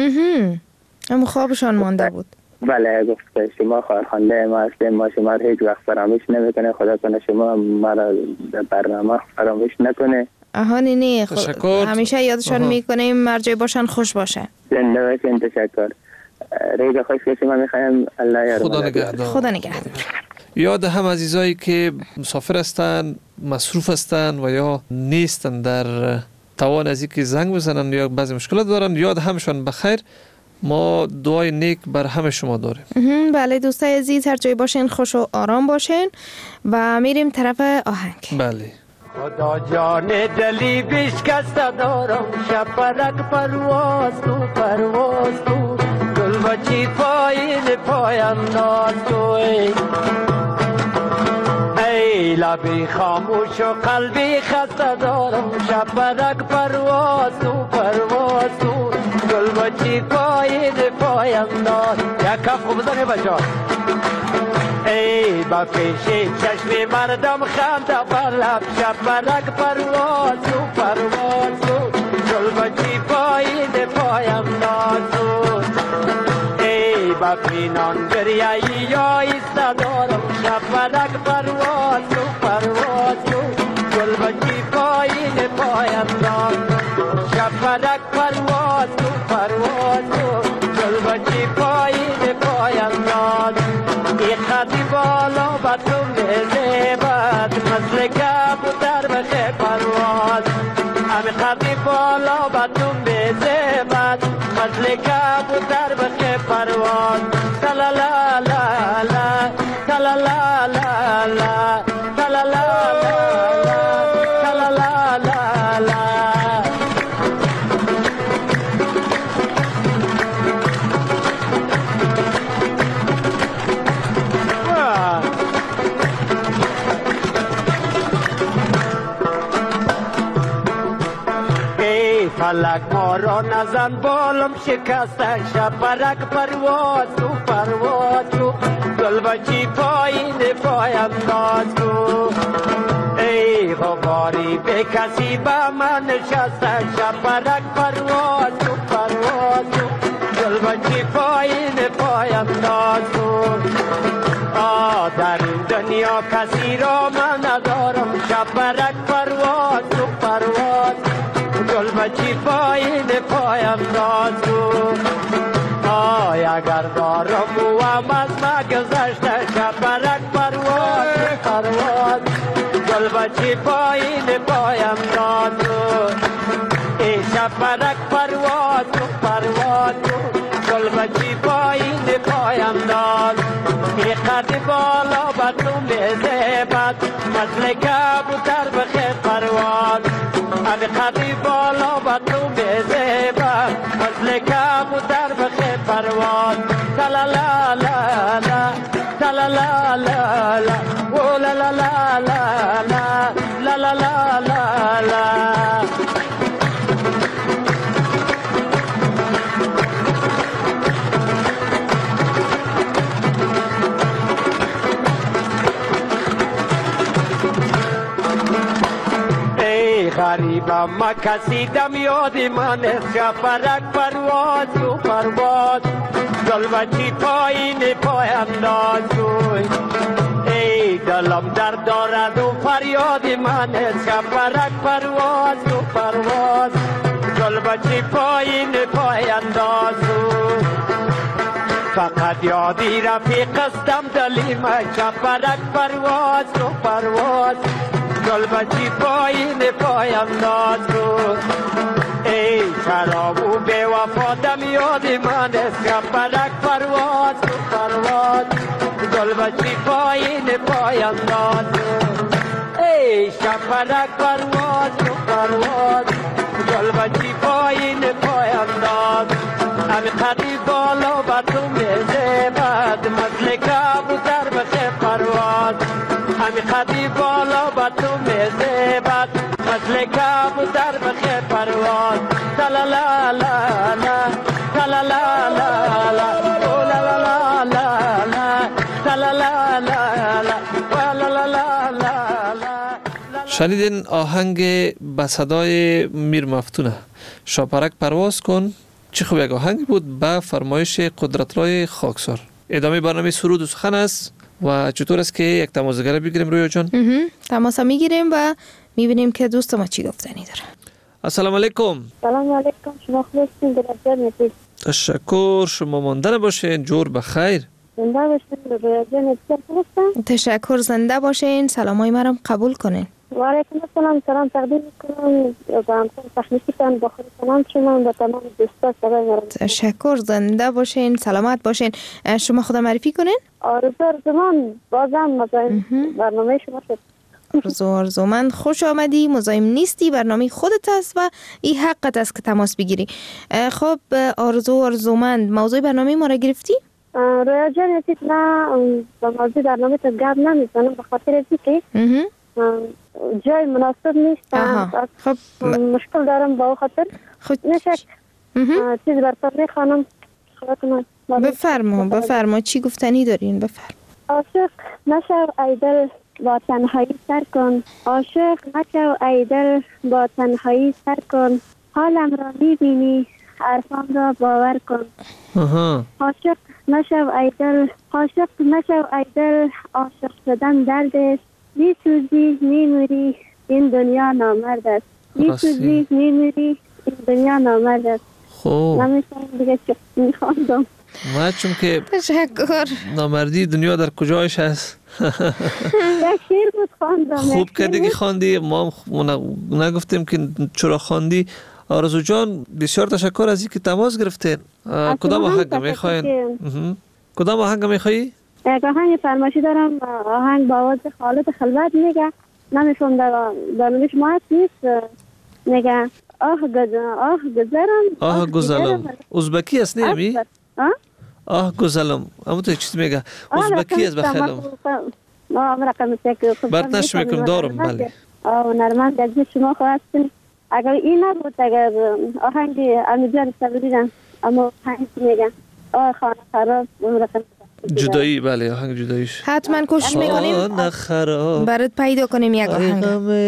Speaker 9: اما خوابشان مانده بود.
Speaker 3: بله گفت شما خواهرخوانده ما هستیم، ما شما رو هیچ وقت فراموش نمیکنه. خدا کنه شما ما را برنامه فراموش نکنه.
Speaker 9: آها نه همیشه یادشان میکنیم مرجع باشن، خوش باشه.
Speaker 3: زنده باشین. تشکر. روز خوش که شما میخوایم. الله یارم.
Speaker 10: خدا نگهدار. یاد هم عزیزایی که مسافر هستن، مصروف هستن و یا نیستن در توان از اینکه زنگ بزنن یا بعضی مشکلات دارن، یاد همشان بخیر ما دعای نیک بر همه شما داریم.
Speaker 9: بله دوستای عزیز، هر جای باشین خوش و آرام باشین و میریم طرف آهنگ.
Speaker 10: بله.
Speaker 13: خدا جان دلی بشکسته دارم، شپرک پرواز تو پرواز تو، گل بچی پایین پاینداز تو، ای لبی خاموش و قلبی خسته دارم، شپرک پرواز تو پرواز تو، گل بچی پایین پاینداز. یک کف خوب بزنی بچه ای با پیش چشم مردم خنده بر لب، شپرک پرواز تو پرواز تو، گل بچی پایین پاینداز تو، ای با پینان دریایی یا ایسته دارم، شپرک پرواز تو پرواز تو، گل بچی پایین پاینداز، شپرک پرواز تو پرواز تو، گل بچی پایین پاینداز. ای خطی بالا با تو میزیبد، مثل کبوتر بخی پرواز، امی خطی بالا با تو میزیبد، مثل کبوتر بخی پرواز. تلا لا لا لا تلا لا لا لا تلا لا لا تلا لا لا لا. فلک ما را نزن بالم شکسته، شپرک پرواز تو پرواز تو، گل بچی پایین پاینداز تو، ای غباری به کسی به من نشسته، شپرک پرواز تو پرواز تو، گل بچی پایین پاینداز تو. در این دنیا کسی را من ندارم، شپرک پرواز تو پرواز، گل بچی پایین پاینداز تو. اگر دارم و هم از ما گذشته، شپرک پرواز تو پرواز، گل بچی پایین پاینداز تو، ای شپرک پرواز تو پرواز تو، گل بچی پایین پاینداز. ای قد بالا با تو میزیبد، مثل کبوتر بخی پرواز، امی قدی بالا با تو میزیبد، مثل کبوتر بخی پرواز. تلا لا لا لا تلا لا لا لا او لا لا لا لا لا لا لا لا لا. غریبم ما کسی دم یاد من، شپرک پرواز تو پرواز، گل بچی پایین پاینداز تو، ای دلم درد دارد و فریاد من، شپرک پرواز تو پرواز، گل بچی پایین پاینداز تو. فقط یادی رفیق استم دلی من، شپرک پرواز تو پرواز، گل بچی پایین پاینداز تو، ای شراب و بے وفا دم یاد من، شپرک پرواز تو پرواز، گل بچی پایین پاینداز تو، ای شپرک پرواز تو پرواز، گل بچی پایین پاینداز. امی قدی بالا با تو میزیبد، مثل کبوتر بخی پرواز، امی قدی بالا با تو میزیبد، مثل کبوتر بخی پرواز. تلا لا لا لا تلا لا لا لا او لا لا لا لا لا تلا لا لا لا لا لا لا لا.
Speaker 10: شنیدین آهنگ به صدای میر مفتونه، شپرک پرواز کن. چه خوب یک آهنگ بود به فرمایش قدرت‌الله خاکسار. ادامه برنامه سرود و سخن است و چطور است که یک تماسگر بگیریم رویا جان؟
Speaker 9: تماس میگیریم و میبینیم که دوست ما چی گفتنی داره.
Speaker 10: السلام علیکم.
Speaker 14: سلام علیکم، شما خوب هستین؟ درجه
Speaker 10: تشکر، شما مانده باشین، جور بخیر.
Speaker 14: زنده باشین، رویا جان.
Speaker 9: تشکر، زنده باشین، سلامای مرا قبول کنین.
Speaker 14: و علیکم السلام. سلام تقدیم میکنم با همکار تکنیکیتان، با خود سلام شما و تمام دوستان.
Speaker 9: تشکر، زنده باشین، سلامت باشین. شما خدا معرفی کنین؟
Speaker 14: آرزومند بازم مزاحم برنامه شما شد.
Speaker 9: آرزومند خوش آمدی، مزاحم نیستی، برنامه خودت است و این حقت است که تماس بگیری. خب آرزومند، موضوع برنامه ما را گرفتی؟
Speaker 14: رویا جان یکیت نه با موضوع برنامه تو گپ نمیزنم به خاطر اینکه جای مناسب نیست.
Speaker 9: خب
Speaker 14: مشکل دارم با خاطر نشک چیز برطور خانم خودتون.
Speaker 9: بفرما چی گفتنی دارین؟ بفرما.
Speaker 14: عاشق نشو ای دل با تنهایی سر کن، عاشق نشو ای دل با تنهایی سر کن، حالم را میبینی حرفم را باور کن. عاشق نشو ای دل، عاشق نشو ای دل، عاشق شدن درد است، میسوزی میمیری این دنیا نامرد است، میسوزی میمیری این دنیا نامرد است.
Speaker 10: خوب
Speaker 14: نمیتونم دیگه چی میخواندم.
Speaker 10: ما چون که
Speaker 9: تشکر.
Speaker 10: نامردی دنیا در کجایش هست؟
Speaker 14: یک شعر بود خواندم.
Speaker 10: خوب که دیگه خواندی، ما نگفتیم که چرا خواندی. آرزو جان بسیار تشکر از اینکه تماس گرفتین. کدام آهنگ میخواین؟ کدام آهنگ میخوایی؟
Speaker 14: یک آهنگ فرمایشی دارم، آهنگ با آواز خالد خلوت میگه، نمیفهم در برنامه شما هست نیست، میگه آه گذرم
Speaker 10: آه گذلم. ازبکی است نیمی؟ آه گذلم. اما تو چیز میگه ازبکی است بخیلم.
Speaker 14: رقم
Speaker 10: برد نشمیکم دارم. بله
Speaker 14: نرمند از شما خواستیم. اگر این نبود، اگر آهنگ امیدوار سبریدم، اما آهنگ میگه آه خانه خراب رقم
Speaker 10: جدایی. بله آهنگ جداییش
Speaker 9: حتما کوشش میکنیم برات پیدا کنیم یک آهنگ.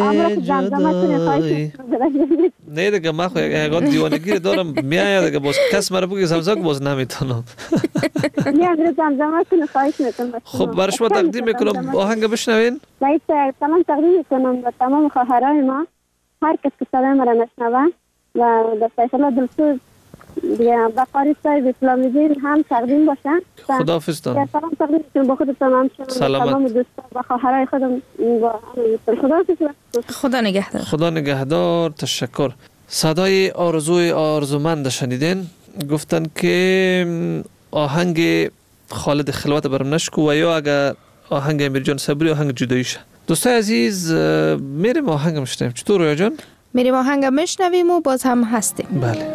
Speaker 10: نه دیگه ما خو یک دیوانگی دارم میاد دیگه، باز کس مرا بگه زمزمه باز نمیتونم.
Speaker 14: نه زمزمه خواهش میکنم.
Speaker 10: خب برای شما تقدیم میکنم آهنگ بشنوین.
Speaker 14: سلام تقدیم میکنم به تمام خواهرای ما، هر کس که صدای مرا نشنوه و در فیصله دلسوز دیگه بقاری صاحب اسلامی دین هم تقدیم باشن.
Speaker 10: خداحافظ دارم.
Speaker 14: سلام تقدیم میکنم با خودتان هم تمام دوستان و خواهرای خودم با
Speaker 9: خدا نگهدار.
Speaker 10: خدا نگهدار. تشکر. صدای آرزوی آرزومند شنیدین. گفتن که آهنگ خالد خلوت برام نشکو و یا اگر آهنگ امیر جان صبری آهنگ جداییشه. دوستای عزیز میریم آهنگ میشنویم. چطور رویا جان؟
Speaker 9: میریم آهنگ میشنویم و باز هم هستیم.
Speaker 10: بله.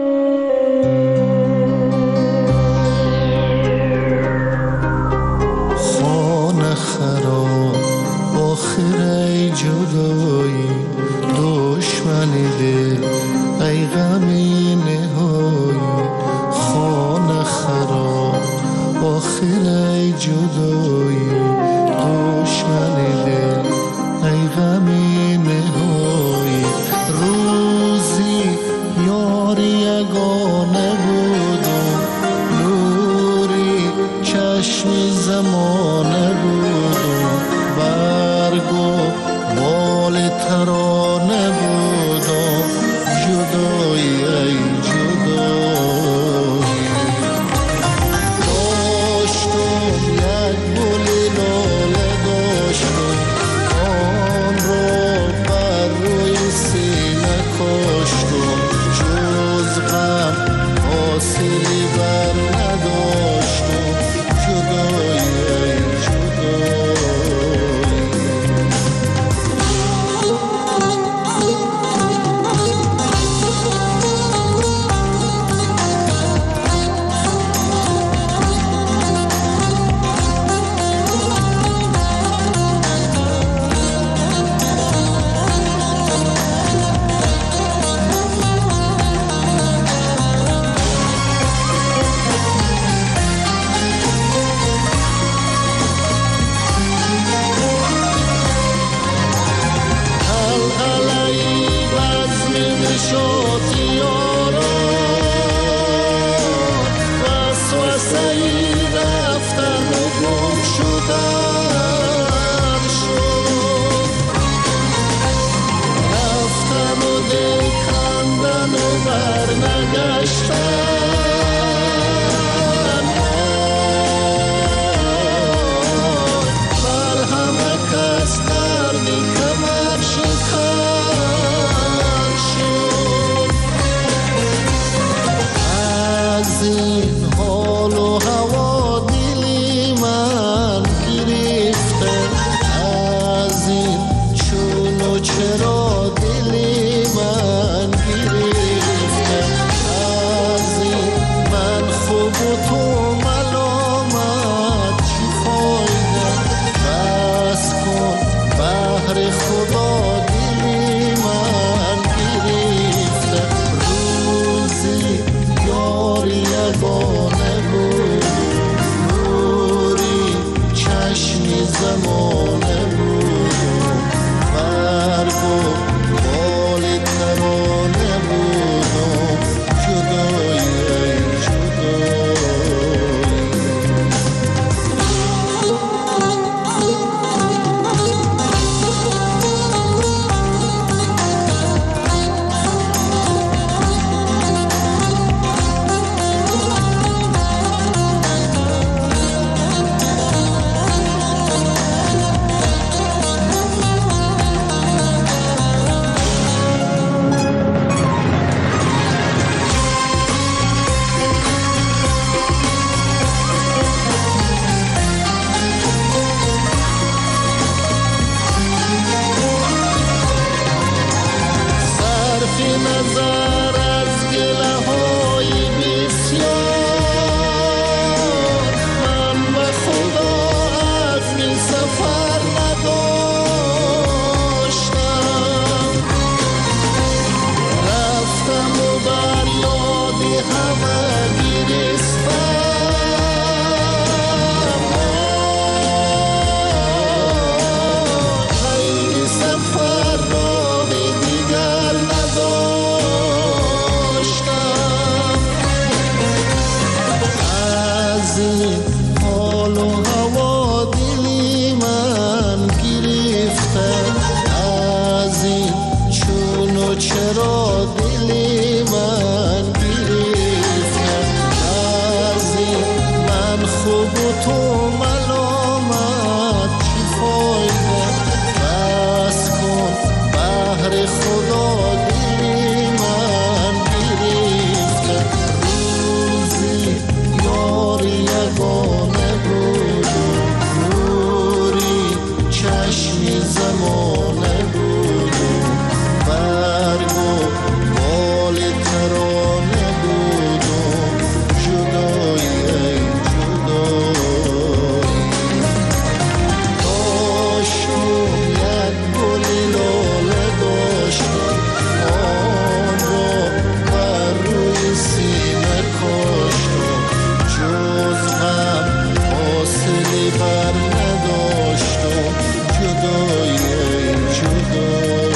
Speaker 15: خانه خراب آخر ای جدایی، دشمن دل ای غم نهایی، خانه خراب آخر ای جدایی، دشمن دل ای غم نهایی، روزی یاری زمانه بودم برگ و بال ترانه بودم جدایی ای جدایی نظر از گله های بسیار من به خدا از این سفر نداشتم رفتم و بر یاد همه گریستم خیلی سفر را دیگر نداشتم حال و هوا دلی من گرفته از این چون و چرا دلی من گرفته از این من خوب و تو ملامت چی فایده بس کن بهر خدا دلی من گرفته روزی یاری یگانه بودم نوری چشمی زمانه بودم برگ و بال ترانه بودم جدایی ای جدایی داشتم یک گل لاله داشتم آن را بر روی سینه کاشتم جز غم حاصلی بر نداشتم جدایی ای جدایی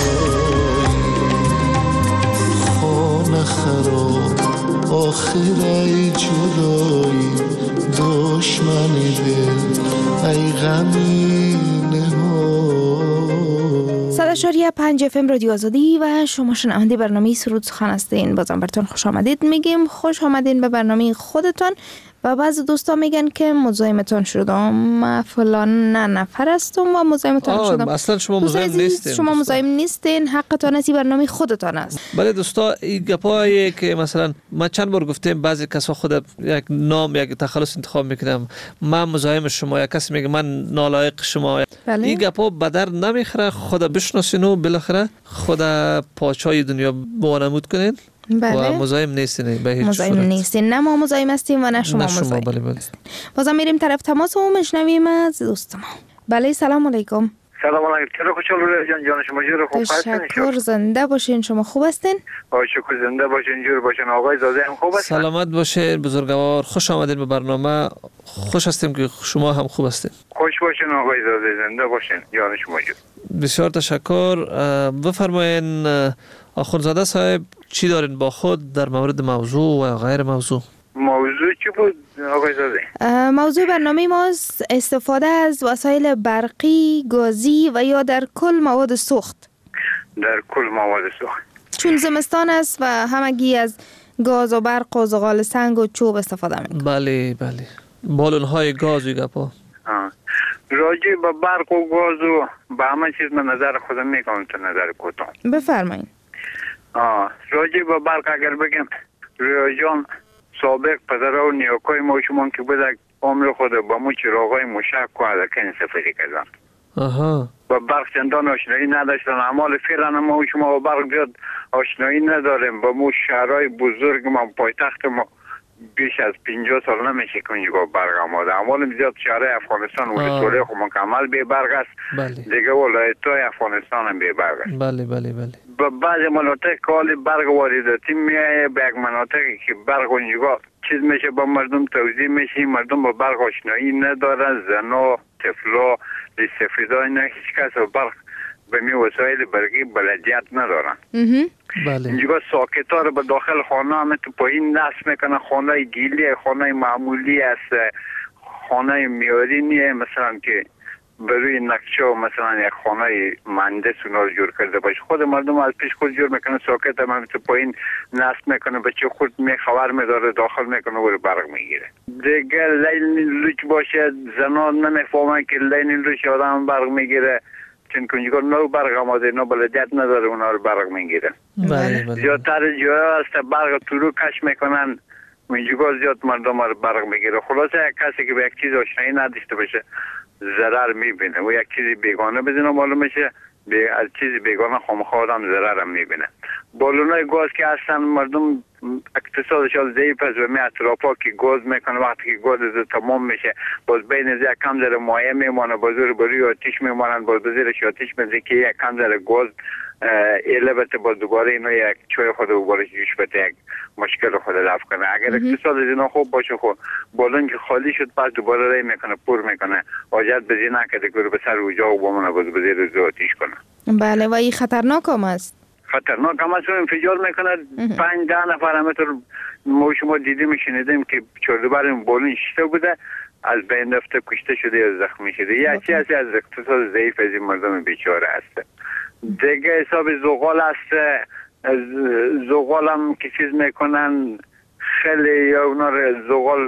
Speaker 15: خانه خراب آخر ای جدایی دشمنی دل ای غمی نهایی
Speaker 9: 100.5 FM رادیو آزادی و شما شنونده برنامه سرود سخن هستین. بازم براتون خوش آمدید میگیم. خوش آمدین به برنامه خودتان. و بعضی دوستا میگن که مزاحمتان شدم فلان نفر هستم و مزاحمتان شدم.
Speaker 10: اصلا شما مزاحم نیستین.
Speaker 9: شما مزاحم نیستین، حقتان است، برنامه خودتان است.
Speaker 10: بله دوستا، این گپایی که مثلا ما چند بار گفتیم بعضی کسا خود یک نام یک تخلص انتخاب میکنم، من مزاحم شما، یا کسی میگه من نالایق شما.
Speaker 9: بله.
Speaker 10: این گپا به در نمیخوره. خدا بشناسین و بالاخره خدا پادشاهی دنیا وانمود کنین.
Speaker 9: بله.
Speaker 10: و مزاحم نیستین به هیچ
Speaker 9: مزاحم
Speaker 10: صورت.
Speaker 9: نیستین، نه ما مزاحم هستیم و نه شما مزاحم.
Speaker 10: بله بله.
Speaker 9: بازم میریم طرف تماس و میشنویم از دوست ما. بله سلام علیکم.
Speaker 3: سلام علیکم. چرا خوشحال جان شما جور خوب هستین؟
Speaker 9: تشکر، زنده باشین. شما خوب هستین؟
Speaker 3: شکر، زنده باشین، جور باشین. آقای زاده هم خوب هستن؟
Speaker 10: سلامت باشین بزرگوار، خوش آمدین به برنامه. خوش هستیم که شما هم خوب هستین.
Speaker 3: خوش باشین آقای زاده، زنده باشین. جان شما جور.
Speaker 10: بسیار تشکر. بفرمایین آخوندزاده صاحب چی دارین با خود در مورد موضوع و غیر موضوع؟
Speaker 3: موضوع چی بود آقای زاده؟
Speaker 9: موضوع برنامه ما استفاده از وسایل برقی، گازی و یا در کل مواد سوخت.
Speaker 3: در کل مواد سوخت.
Speaker 9: چون زمستان است و همگی از گاز و برق و زغال سنگ و چوب استفاده میکنن.
Speaker 10: بله بله. بالون‌های گاز و گپا.
Speaker 3: راجع به برق و گاز و به همه چیز من نظر خودم میکنم تو نظر کوتاه.
Speaker 9: بفرمایید.
Speaker 3: راجع به برق اگر بگم ریاجان سابق پدر و نیاکای ما شما که بوده عمر خود با مو چراغای مشک و علکن استفاده کردن. با برق چندان آشنایی نداشتن. اعمال فعلا ما شما با برق زیاد آشنایی نداریم. با مو شهرهای بزرگ ما پایتخت ما بیش از 50 سال نمیشه که اونجا برق آماده. اعمال زیاد شهرهای افغانستان ولایت خو مکمل به برق است. دیگه ولایت‌های افغانستان هم به برق است.
Speaker 10: بله بله بله.
Speaker 3: با بعض مناطق کال برق وارداتی میایه، به یک مناطقی که برق اونجا چیز میشه با مردم توزیع میشه، مردم با برق آشنایی ندارن، زنا طفلا
Speaker 16: استفاده اینا هیچ کس برق به می وسایل برقی بلدیت ندارن.
Speaker 10: بله.
Speaker 16: اینجا ساکت ها رو به داخل خانه همه تو پایین نصب میکنن. خانه گیلی، خانه معمولی است، خانه میاری نیه مثلا که بروی نقشه و مثلا یک خانه مهندس اونا رو جور کرده باشه. خود مردم از پیش خود جور میکنه، ساکت هم تو پایین نصب میکنه، بچه خود خبر میداره داخل میکنه و برق میگیره. دیگه لیل لوچ باشه زنان نمیفهمن که لیل لوچ آدم برق میگیره، چون کنجگاه نو برق آماده، نو بلدیت نداره اونا رو برق میگیره. زیادتر جاها هست برق تو رو کش میکنن، منجگاه زیاد مردم رو برق میگیره. خلاصه یک کسی که به یک چیز آشنایی نداشته باشه ضرر میبینه و یک چیزی بیگانه بدونه معلوم میشه، از چیزی بیگانه خامخواه آدم ضرر هم میبینه. بالونای گاز که هستن مردم اقتصادشان ضعیف است و می اطرافا که گاز میکنه، وقتی که گاز تمام میشه باز بین از یک کم ذره مایع میمانه، باز بروی آتیش میمانن، باز بزیرش آتیش میزه که یک کم ذره گاز البته باز دوباره اینو یک چای خود دوباره جوش بده، یک مشکل خود رفع کنه. اگر اقتصاد از اینا خوب باشه خب بالون که خالی شد پس دوباره رای میکنه پر میکنه، حاجت به زی نکده که به سر اوجا و بامونه باز بزیر آتیش کنه.
Speaker 9: بله و این خطرناک هم است.
Speaker 16: خطرناک هم است، انفجار میکنه. 5-10 نفر همینطور ما شما دیدیم شنیدیم که چردوبر بالون شیشته بوده، از بین رفته کشته شده یا زخمی شده. یه چیزی از اقتصاد ضعیف از این مردم بیچاره است. دیگه حساب زغال است، زغال هم که چیز میکنن خیلی یا اونا زغال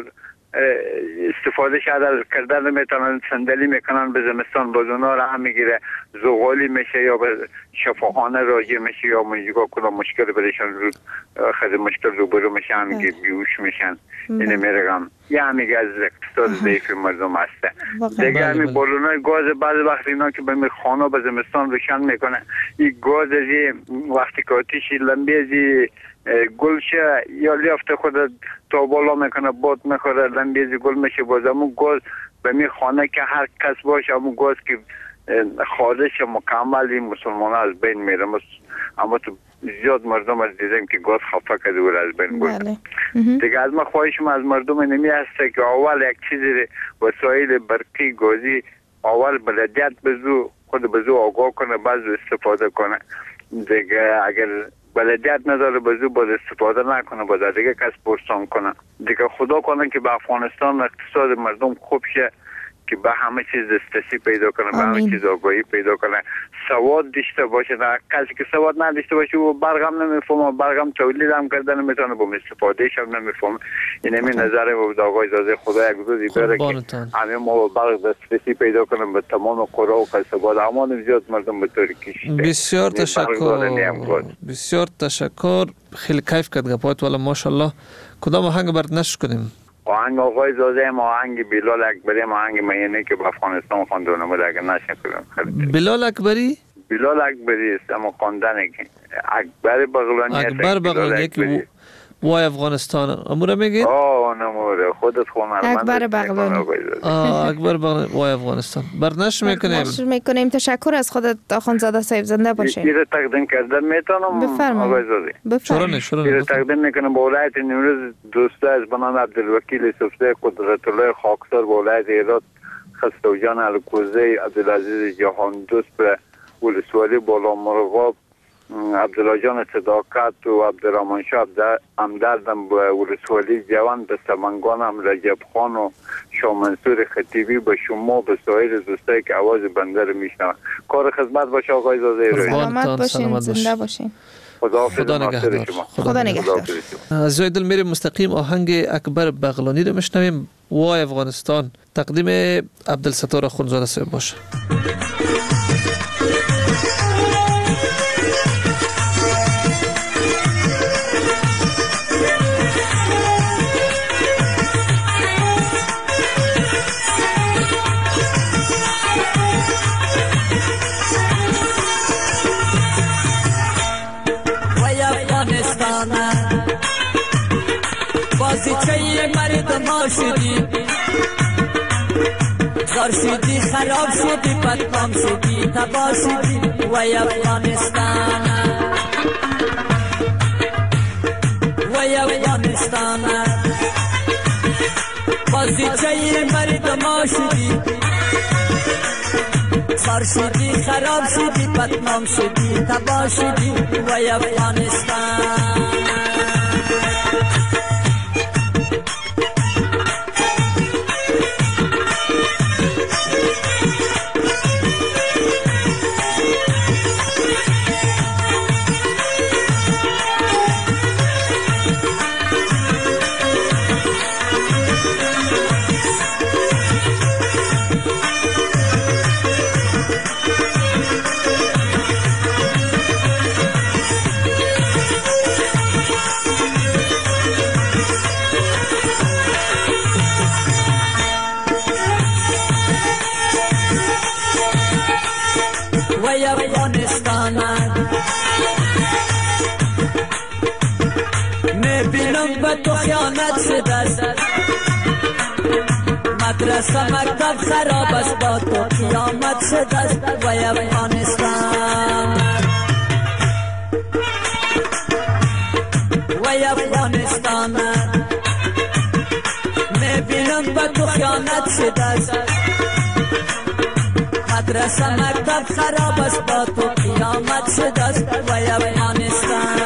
Speaker 16: استفاده شده کردن میتونن صندلی میکنن به زمستان، باز اونا رو هم میگیره زغالی میشه یا به شفاخانه راجع میشه یا منجگاه کلا مشکل برشن رو خیلی مشکل رو برو میشه، همیگه بیوش میشن. اینه میرگم یه همیگه از اقتصاد ضعیف مردم هسته. دیگه همی بالونای گاز بعض وقت اینا که به خانه به زمستان روشن میکنه، این گاز ازی وقتی که آتیشی لنبی ازی گلشه یا لیافت خود تا بالا میکنه باد میخوره لنبیزی گل میشه، باز همون گاز به می خانه که هر کس باشه همون گاز که خارش مکمل مسلمان ها از بین میره. اما تو زیاد مردم از دیدیم که گاز خفه کرده و از بین برده. دیگه از ما خواهشم از مردم نمی هسته که اول یک چیزی وسایل برقی گازی اول بلدیت بزو خود بزو آگاه کنه بعد استفاده کنه. دیگه اگر بلدیت نداره بزو باز استفاده نکنه، باز دیگه کس پرسان کنه. دیگه خدا کنه که به افغانستان اقتصاد مردم خوب شه، که به همه چیز دسترسی پیدا کنه، به همه چیز آگاهی پیدا کنه، سواد داشته باشه. نه کسی که سواد نداشته باشه و برقم نمیفهمه، برقم تولید هم کردن نمیتونه، با استفادهش هم نمیفهمه. این همین نظر بود آقای زاده. خدا یک روزی بره که همه ما برق دسترسی پیدا کنیم به تمام قرى و قصبات، اما زیاد مردم به طوری کشیده.
Speaker 10: بسیار تشکر، بسیار تشکر. خیلی کیف کرد گپات والا ماشاءالله. کدام آهنگ برات نشر کنیم؟
Speaker 16: آهنگ آقای زاده، آهنگ بلال اکبری، آهنگ میانه که به افغانستان خوانده نمود اگر نشکرم.
Speaker 10: بلال اکبری؟
Speaker 16: بلال اکبری است اما خواندن که اکبر بغلانی است.
Speaker 10: اکبر بغلانی که وای افغانستان امور میگید؟
Speaker 16: نموره خودت خونر
Speaker 9: اکبر بغلانی.
Speaker 10: اکبر بغلانی وای افغانستان. برنشر میکنیم.
Speaker 9: نشر میکنیم. تشکر از خودت آخوندزاده صاحب، زنده باشین.
Speaker 16: این تقدیم کردن میتونم آقای زاده؟
Speaker 10: بفرمایید.
Speaker 16: این تقدیم میکنم به ولایت نیمروز دوسته از بنام عبدالوکیل صفته قدرت الله خاکسار، به ولایت هرات خسرو جان الکوزی، عبدالعزیز جهان دوست، به ولسوالی بالا مرغاب عبدالله جان صداقت و عبدالرحمن شاه همدردم، به ولسوالی جوان، به سمنگانم رجب خان و شاه منصور خطیبی، به شما به سایر دوستایی که آواز بنده رو میشنون. کار خدمت باشه آقای زاده.
Speaker 9: سلامت باشین، زنده باشین.
Speaker 10: خدا نگهدار.
Speaker 9: خدا نگهدار.
Speaker 10: عزیزای دل میریم مستقیم آهنگ اکبر بغلانی رو میشنویم. وای افغانستان، تقدیم عبدالستار خونزاده صاحب باشه.
Speaker 17: بازیچه مردم شدی، زار شدی، خراب شدی، بدنام شدی، تباه شدی. وای افغانستان، وای افغانستان، بازیچه مردم شدی، خورشیدی خراب شدی بدنام شدی تباه شدی وای افغانستان وای افغانستان میبینم به تو خیانت شده است مدرسه مکتب خراب است با تو قیامت شده است وای افغانستان وای افغانستان میبینم به تو خیانت شده است مدرسه مکتب خراب است با تو قیامت شده است وای افغانستان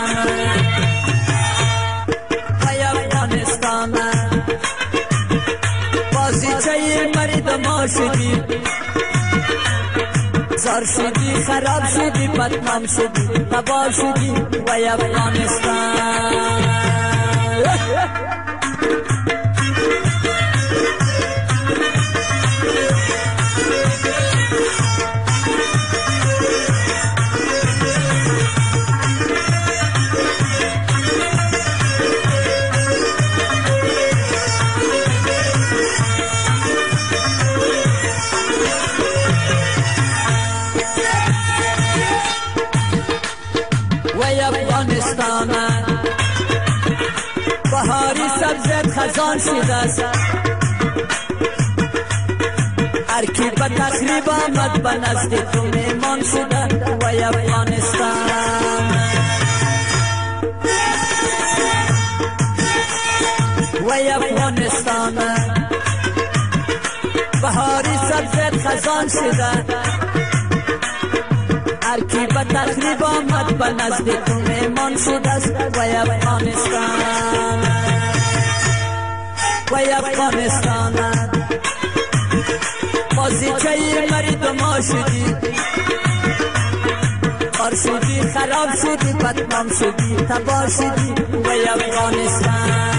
Speaker 17: وای افغانستان بازیچه مرید ما شدی زار شدی خراب شدی بدنام شدی تباه شدی وای افغانستان بهاری سبزت خزان شده است هر کی به تخریب آمد به نزد تو میمان شده وای افغانستان وای افغانستان بهاری سبزت خزان شده هر کی به تخریب آمد به نزد تو میمان شده است وای افغانستان وای افغانستان بازیچه مرید ما شدی خار شدی خراب شدی بدنام شدی تباه شدی وای افغانستان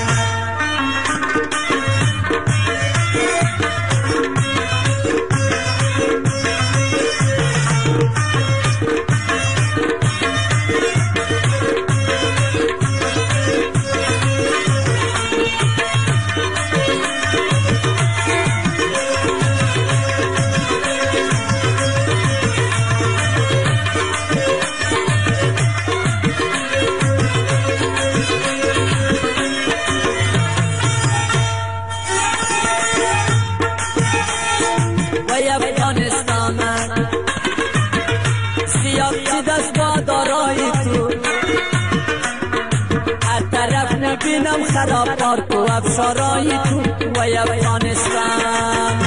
Speaker 17: بینم خراب پارک و افشارای تو وای افغانستان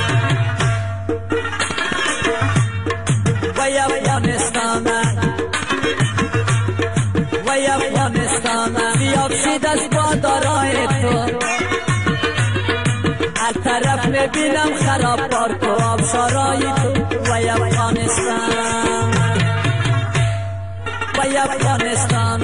Speaker 17: وای افغانستان وای افغانستان بیاب شید از بادارای تو هر طرف میبینم خراب پارک و افشارای تو وای افغانستان وای افغانستان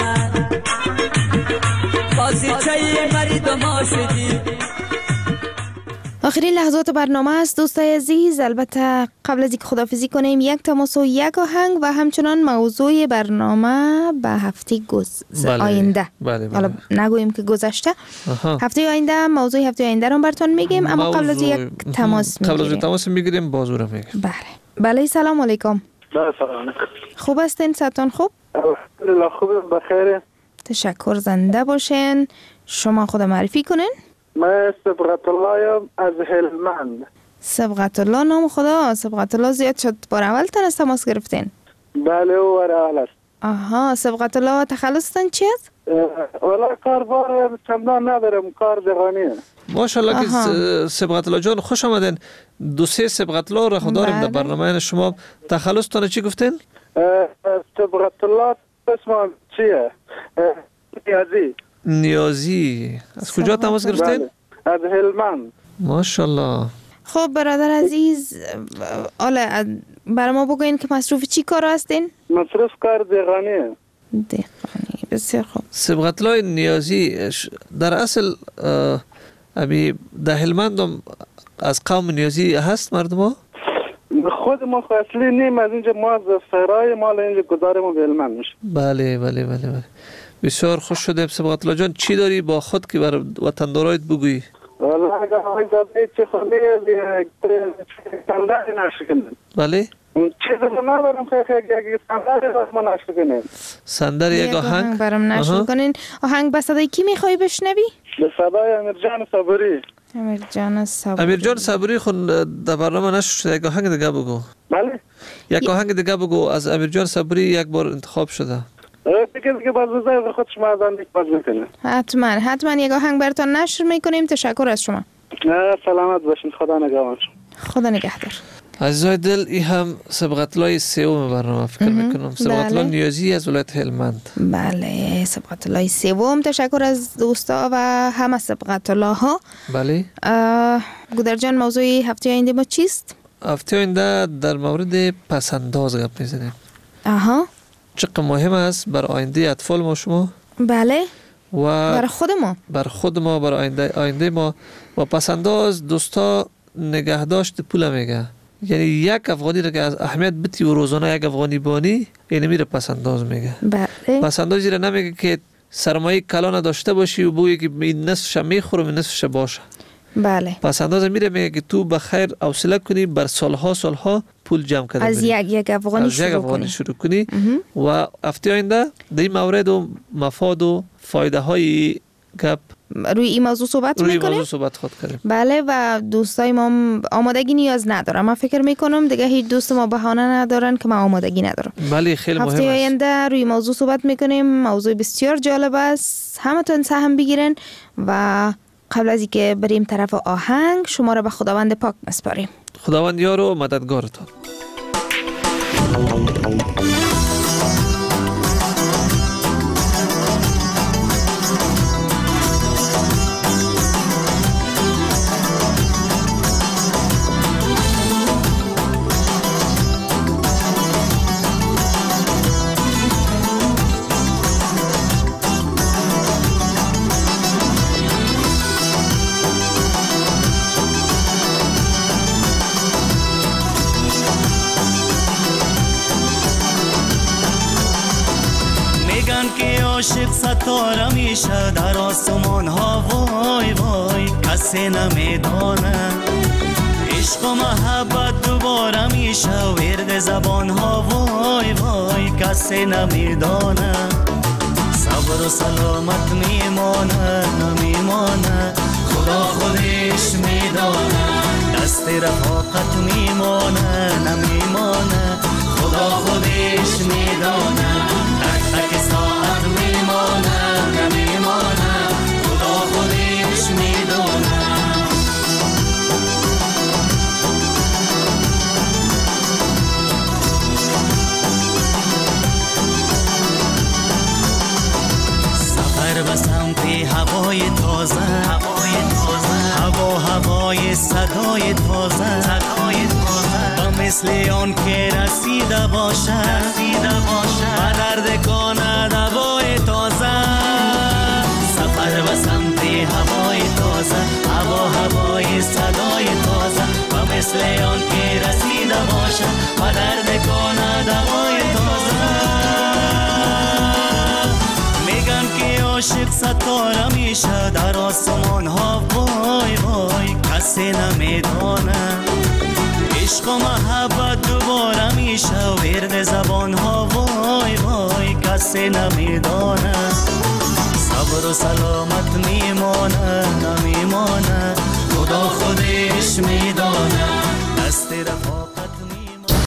Speaker 17: بازیچه مرید ما شدی.
Speaker 9: آخرین لحظات برنامه است دوستای عزیز. البته قبل از اینکه خداحافظی کنیم یک تماس و یک آهنگ و همچنان موضوع برنامه به هفته آینده.
Speaker 10: بله.
Speaker 9: حالا نگوییم که گذشته. هفته آینده موضوع هفته آینده رو براتون میگیم اما قبل از یک تماس میگیریم.
Speaker 10: قبل از تماس میگیریم بازو رو میگیم.
Speaker 9: بله سلام علیکم.
Speaker 18: سلام.
Speaker 9: خوب هستین؟ صحتون خوب؟
Speaker 18: الحمدلله خوبم بخیره.
Speaker 9: تشکر. زنده باشین. شما خود معرفی کنین.
Speaker 18: من صبغت الله از هلمند.
Speaker 9: صبغت الله نام خدا. صبغت الله زیاد شد بار اول تنست تماس گرفتین؟
Speaker 18: بله او اول است.
Speaker 9: آها صبغت الله تخلصتن چی است؟
Speaker 18: والا کار بار چندان ندارم، کار دغانیه.
Speaker 10: ماشاءالله که سبقت الله جان خوش آمدین. 2-3 سبقت الله را داریم در برنامه شما. تخلصتان چی گفتین؟
Speaker 18: سبقت الله اسم چیه؟ نیازی.
Speaker 10: از کجا تماس گرفتین؟
Speaker 18: از هلمند.
Speaker 10: ماشاءالله.
Speaker 9: خب برادر عزیز، حالا برای ما بگوین که مصروف چی کار هستین؟
Speaker 18: مصروف کار دهقانیه.
Speaker 9: دهقانی، بسیار خوب.
Speaker 10: سبقت الله نیازی در اصل ابی در هلمند از قوم نیازی هست مردم ها؟
Speaker 18: خود ما اصلی نیم، از اینجا ما از سرای مال اینجا گذار ما به هلمند میشه.
Speaker 10: بله بله بله بله. بسیار خوش شدیم. سبقت الله جان چی داری با خود که بر وطندارایت بگویی؟
Speaker 18: والله اگه دادی چه خودی صندلی نشکنیم.
Speaker 10: بله؟
Speaker 18: چیز رو ندارم خیلی اگه صندلی رو ما نشکنیم.
Speaker 10: صندلی یک آهنگ؟
Speaker 9: برام نشر کنین. آهنگ به صدای کی میخوای بشنوی؟
Speaker 18: به صدای امیرجان صبوری.
Speaker 10: امیرجان صبوری خود در برنامه نشر شده. یک آهنگ دیگه بگو.
Speaker 18: بله؟
Speaker 10: یک آهنگ دیگه بگو از امیرجان صبوری یک بار انتخاب شده.
Speaker 18: دیگه باز بزنید خودش مردان دیگه باز میکنه.
Speaker 9: حتما یک آهنگ براتون نشر میکنیم. تشکر از شما.
Speaker 18: سلامت باشین. خدا نگهدار.
Speaker 9: خدا نگهدار.
Speaker 10: عزیزای دل، این هم سبقت الله سوم برنامه فکر میکنم. سبقت الله نیازی از ولایت هلمند.
Speaker 9: بله، سبقت الله سوم. تشکر از دوستا و همه سبقت الله ها.
Speaker 10: بله.
Speaker 9: گودر جان، موضوع هفته آینده ما چیست؟
Speaker 10: هفته آینده در مورد پسنداز گپ میزنیم. چقدر مهم است برای آینده اطفال ما شما.
Speaker 9: بله.
Speaker 10: و
Speaker 9: برای خود ما
Speaker 10: برای آینده ما. و پسنداز دوستا نگهداشت پول میگه. یعنی یک افغانی را که از اهمیت بتی و روزانه یک افغانی بانی، اینه میره پسنداز میگه.
Speaker 9: بله.
Speaker 10: پسندازی را نمیگه که سرمایه کلان داشته باشی و بگی که این نصفش میخورم این نصفش باشه.
Speaker 9: بله.
Speaker 10: پسنداز میره میگه که تو بخیر حوصله کنی بر سالها پول جمع کنی.
Speaker 9: از یک افغانی
Speaker 10: شروع کنی. و هفته آینده در این مورد و مفاد و فایده های گپ
Speaker 9: روی این موضوع صحبت میکنیم. بله. و دوستای ما آمادگی نیاز ندارم. من فکر میکنم دیگه هیچ دوست ما بهانه ندارن که من آمادگی ندارم.
Speaker 10: بله، خیلی مهم است.
Speaker 9: هفته آینده روی موضوع صحبت میکنیم. موضوع بسیار جالب است. همتون سهم بگیرن و قبل از اینکه بریم طرف آهنگ، شما را به خداوند پاک میسپاریم.
Speaker 10: خداوند یار و مددگارتان.
Speaker 19: عاشق ستاره میشه در آسمان ها، وای وای کسی نمیدانه. عشق و محبت دوباره میشه ورد زبان ها، وای وای کسی نمیدانه. صبر و سلامت میمانه نمیمانه، خدا خودش میدانه. دست رفاقت میمانه نمیمانه، خدا خودش میدانه. تک تک ساعت میمانه نمیمانه، خدا خودش میدانه. سفر به سمت هوای تازه، هوای صدای تازه، و مثل آن که رسیده باشه، و درد کند هوای تازه. سفر به سمت هوای تازه، هوای صدای تازه، و مثل آن که رسیده باشه، و درد کند هوای تازه. میگن که عاشق ستاره میشه در آسمان ها، وای وای کسی نمیدانه. عشق و محبت دوباره میشه ورد زبان ها، وای وای کسی نمیدانه. صبر و سلامت میمانه نمیمانه، خدا خودش میدانه. دست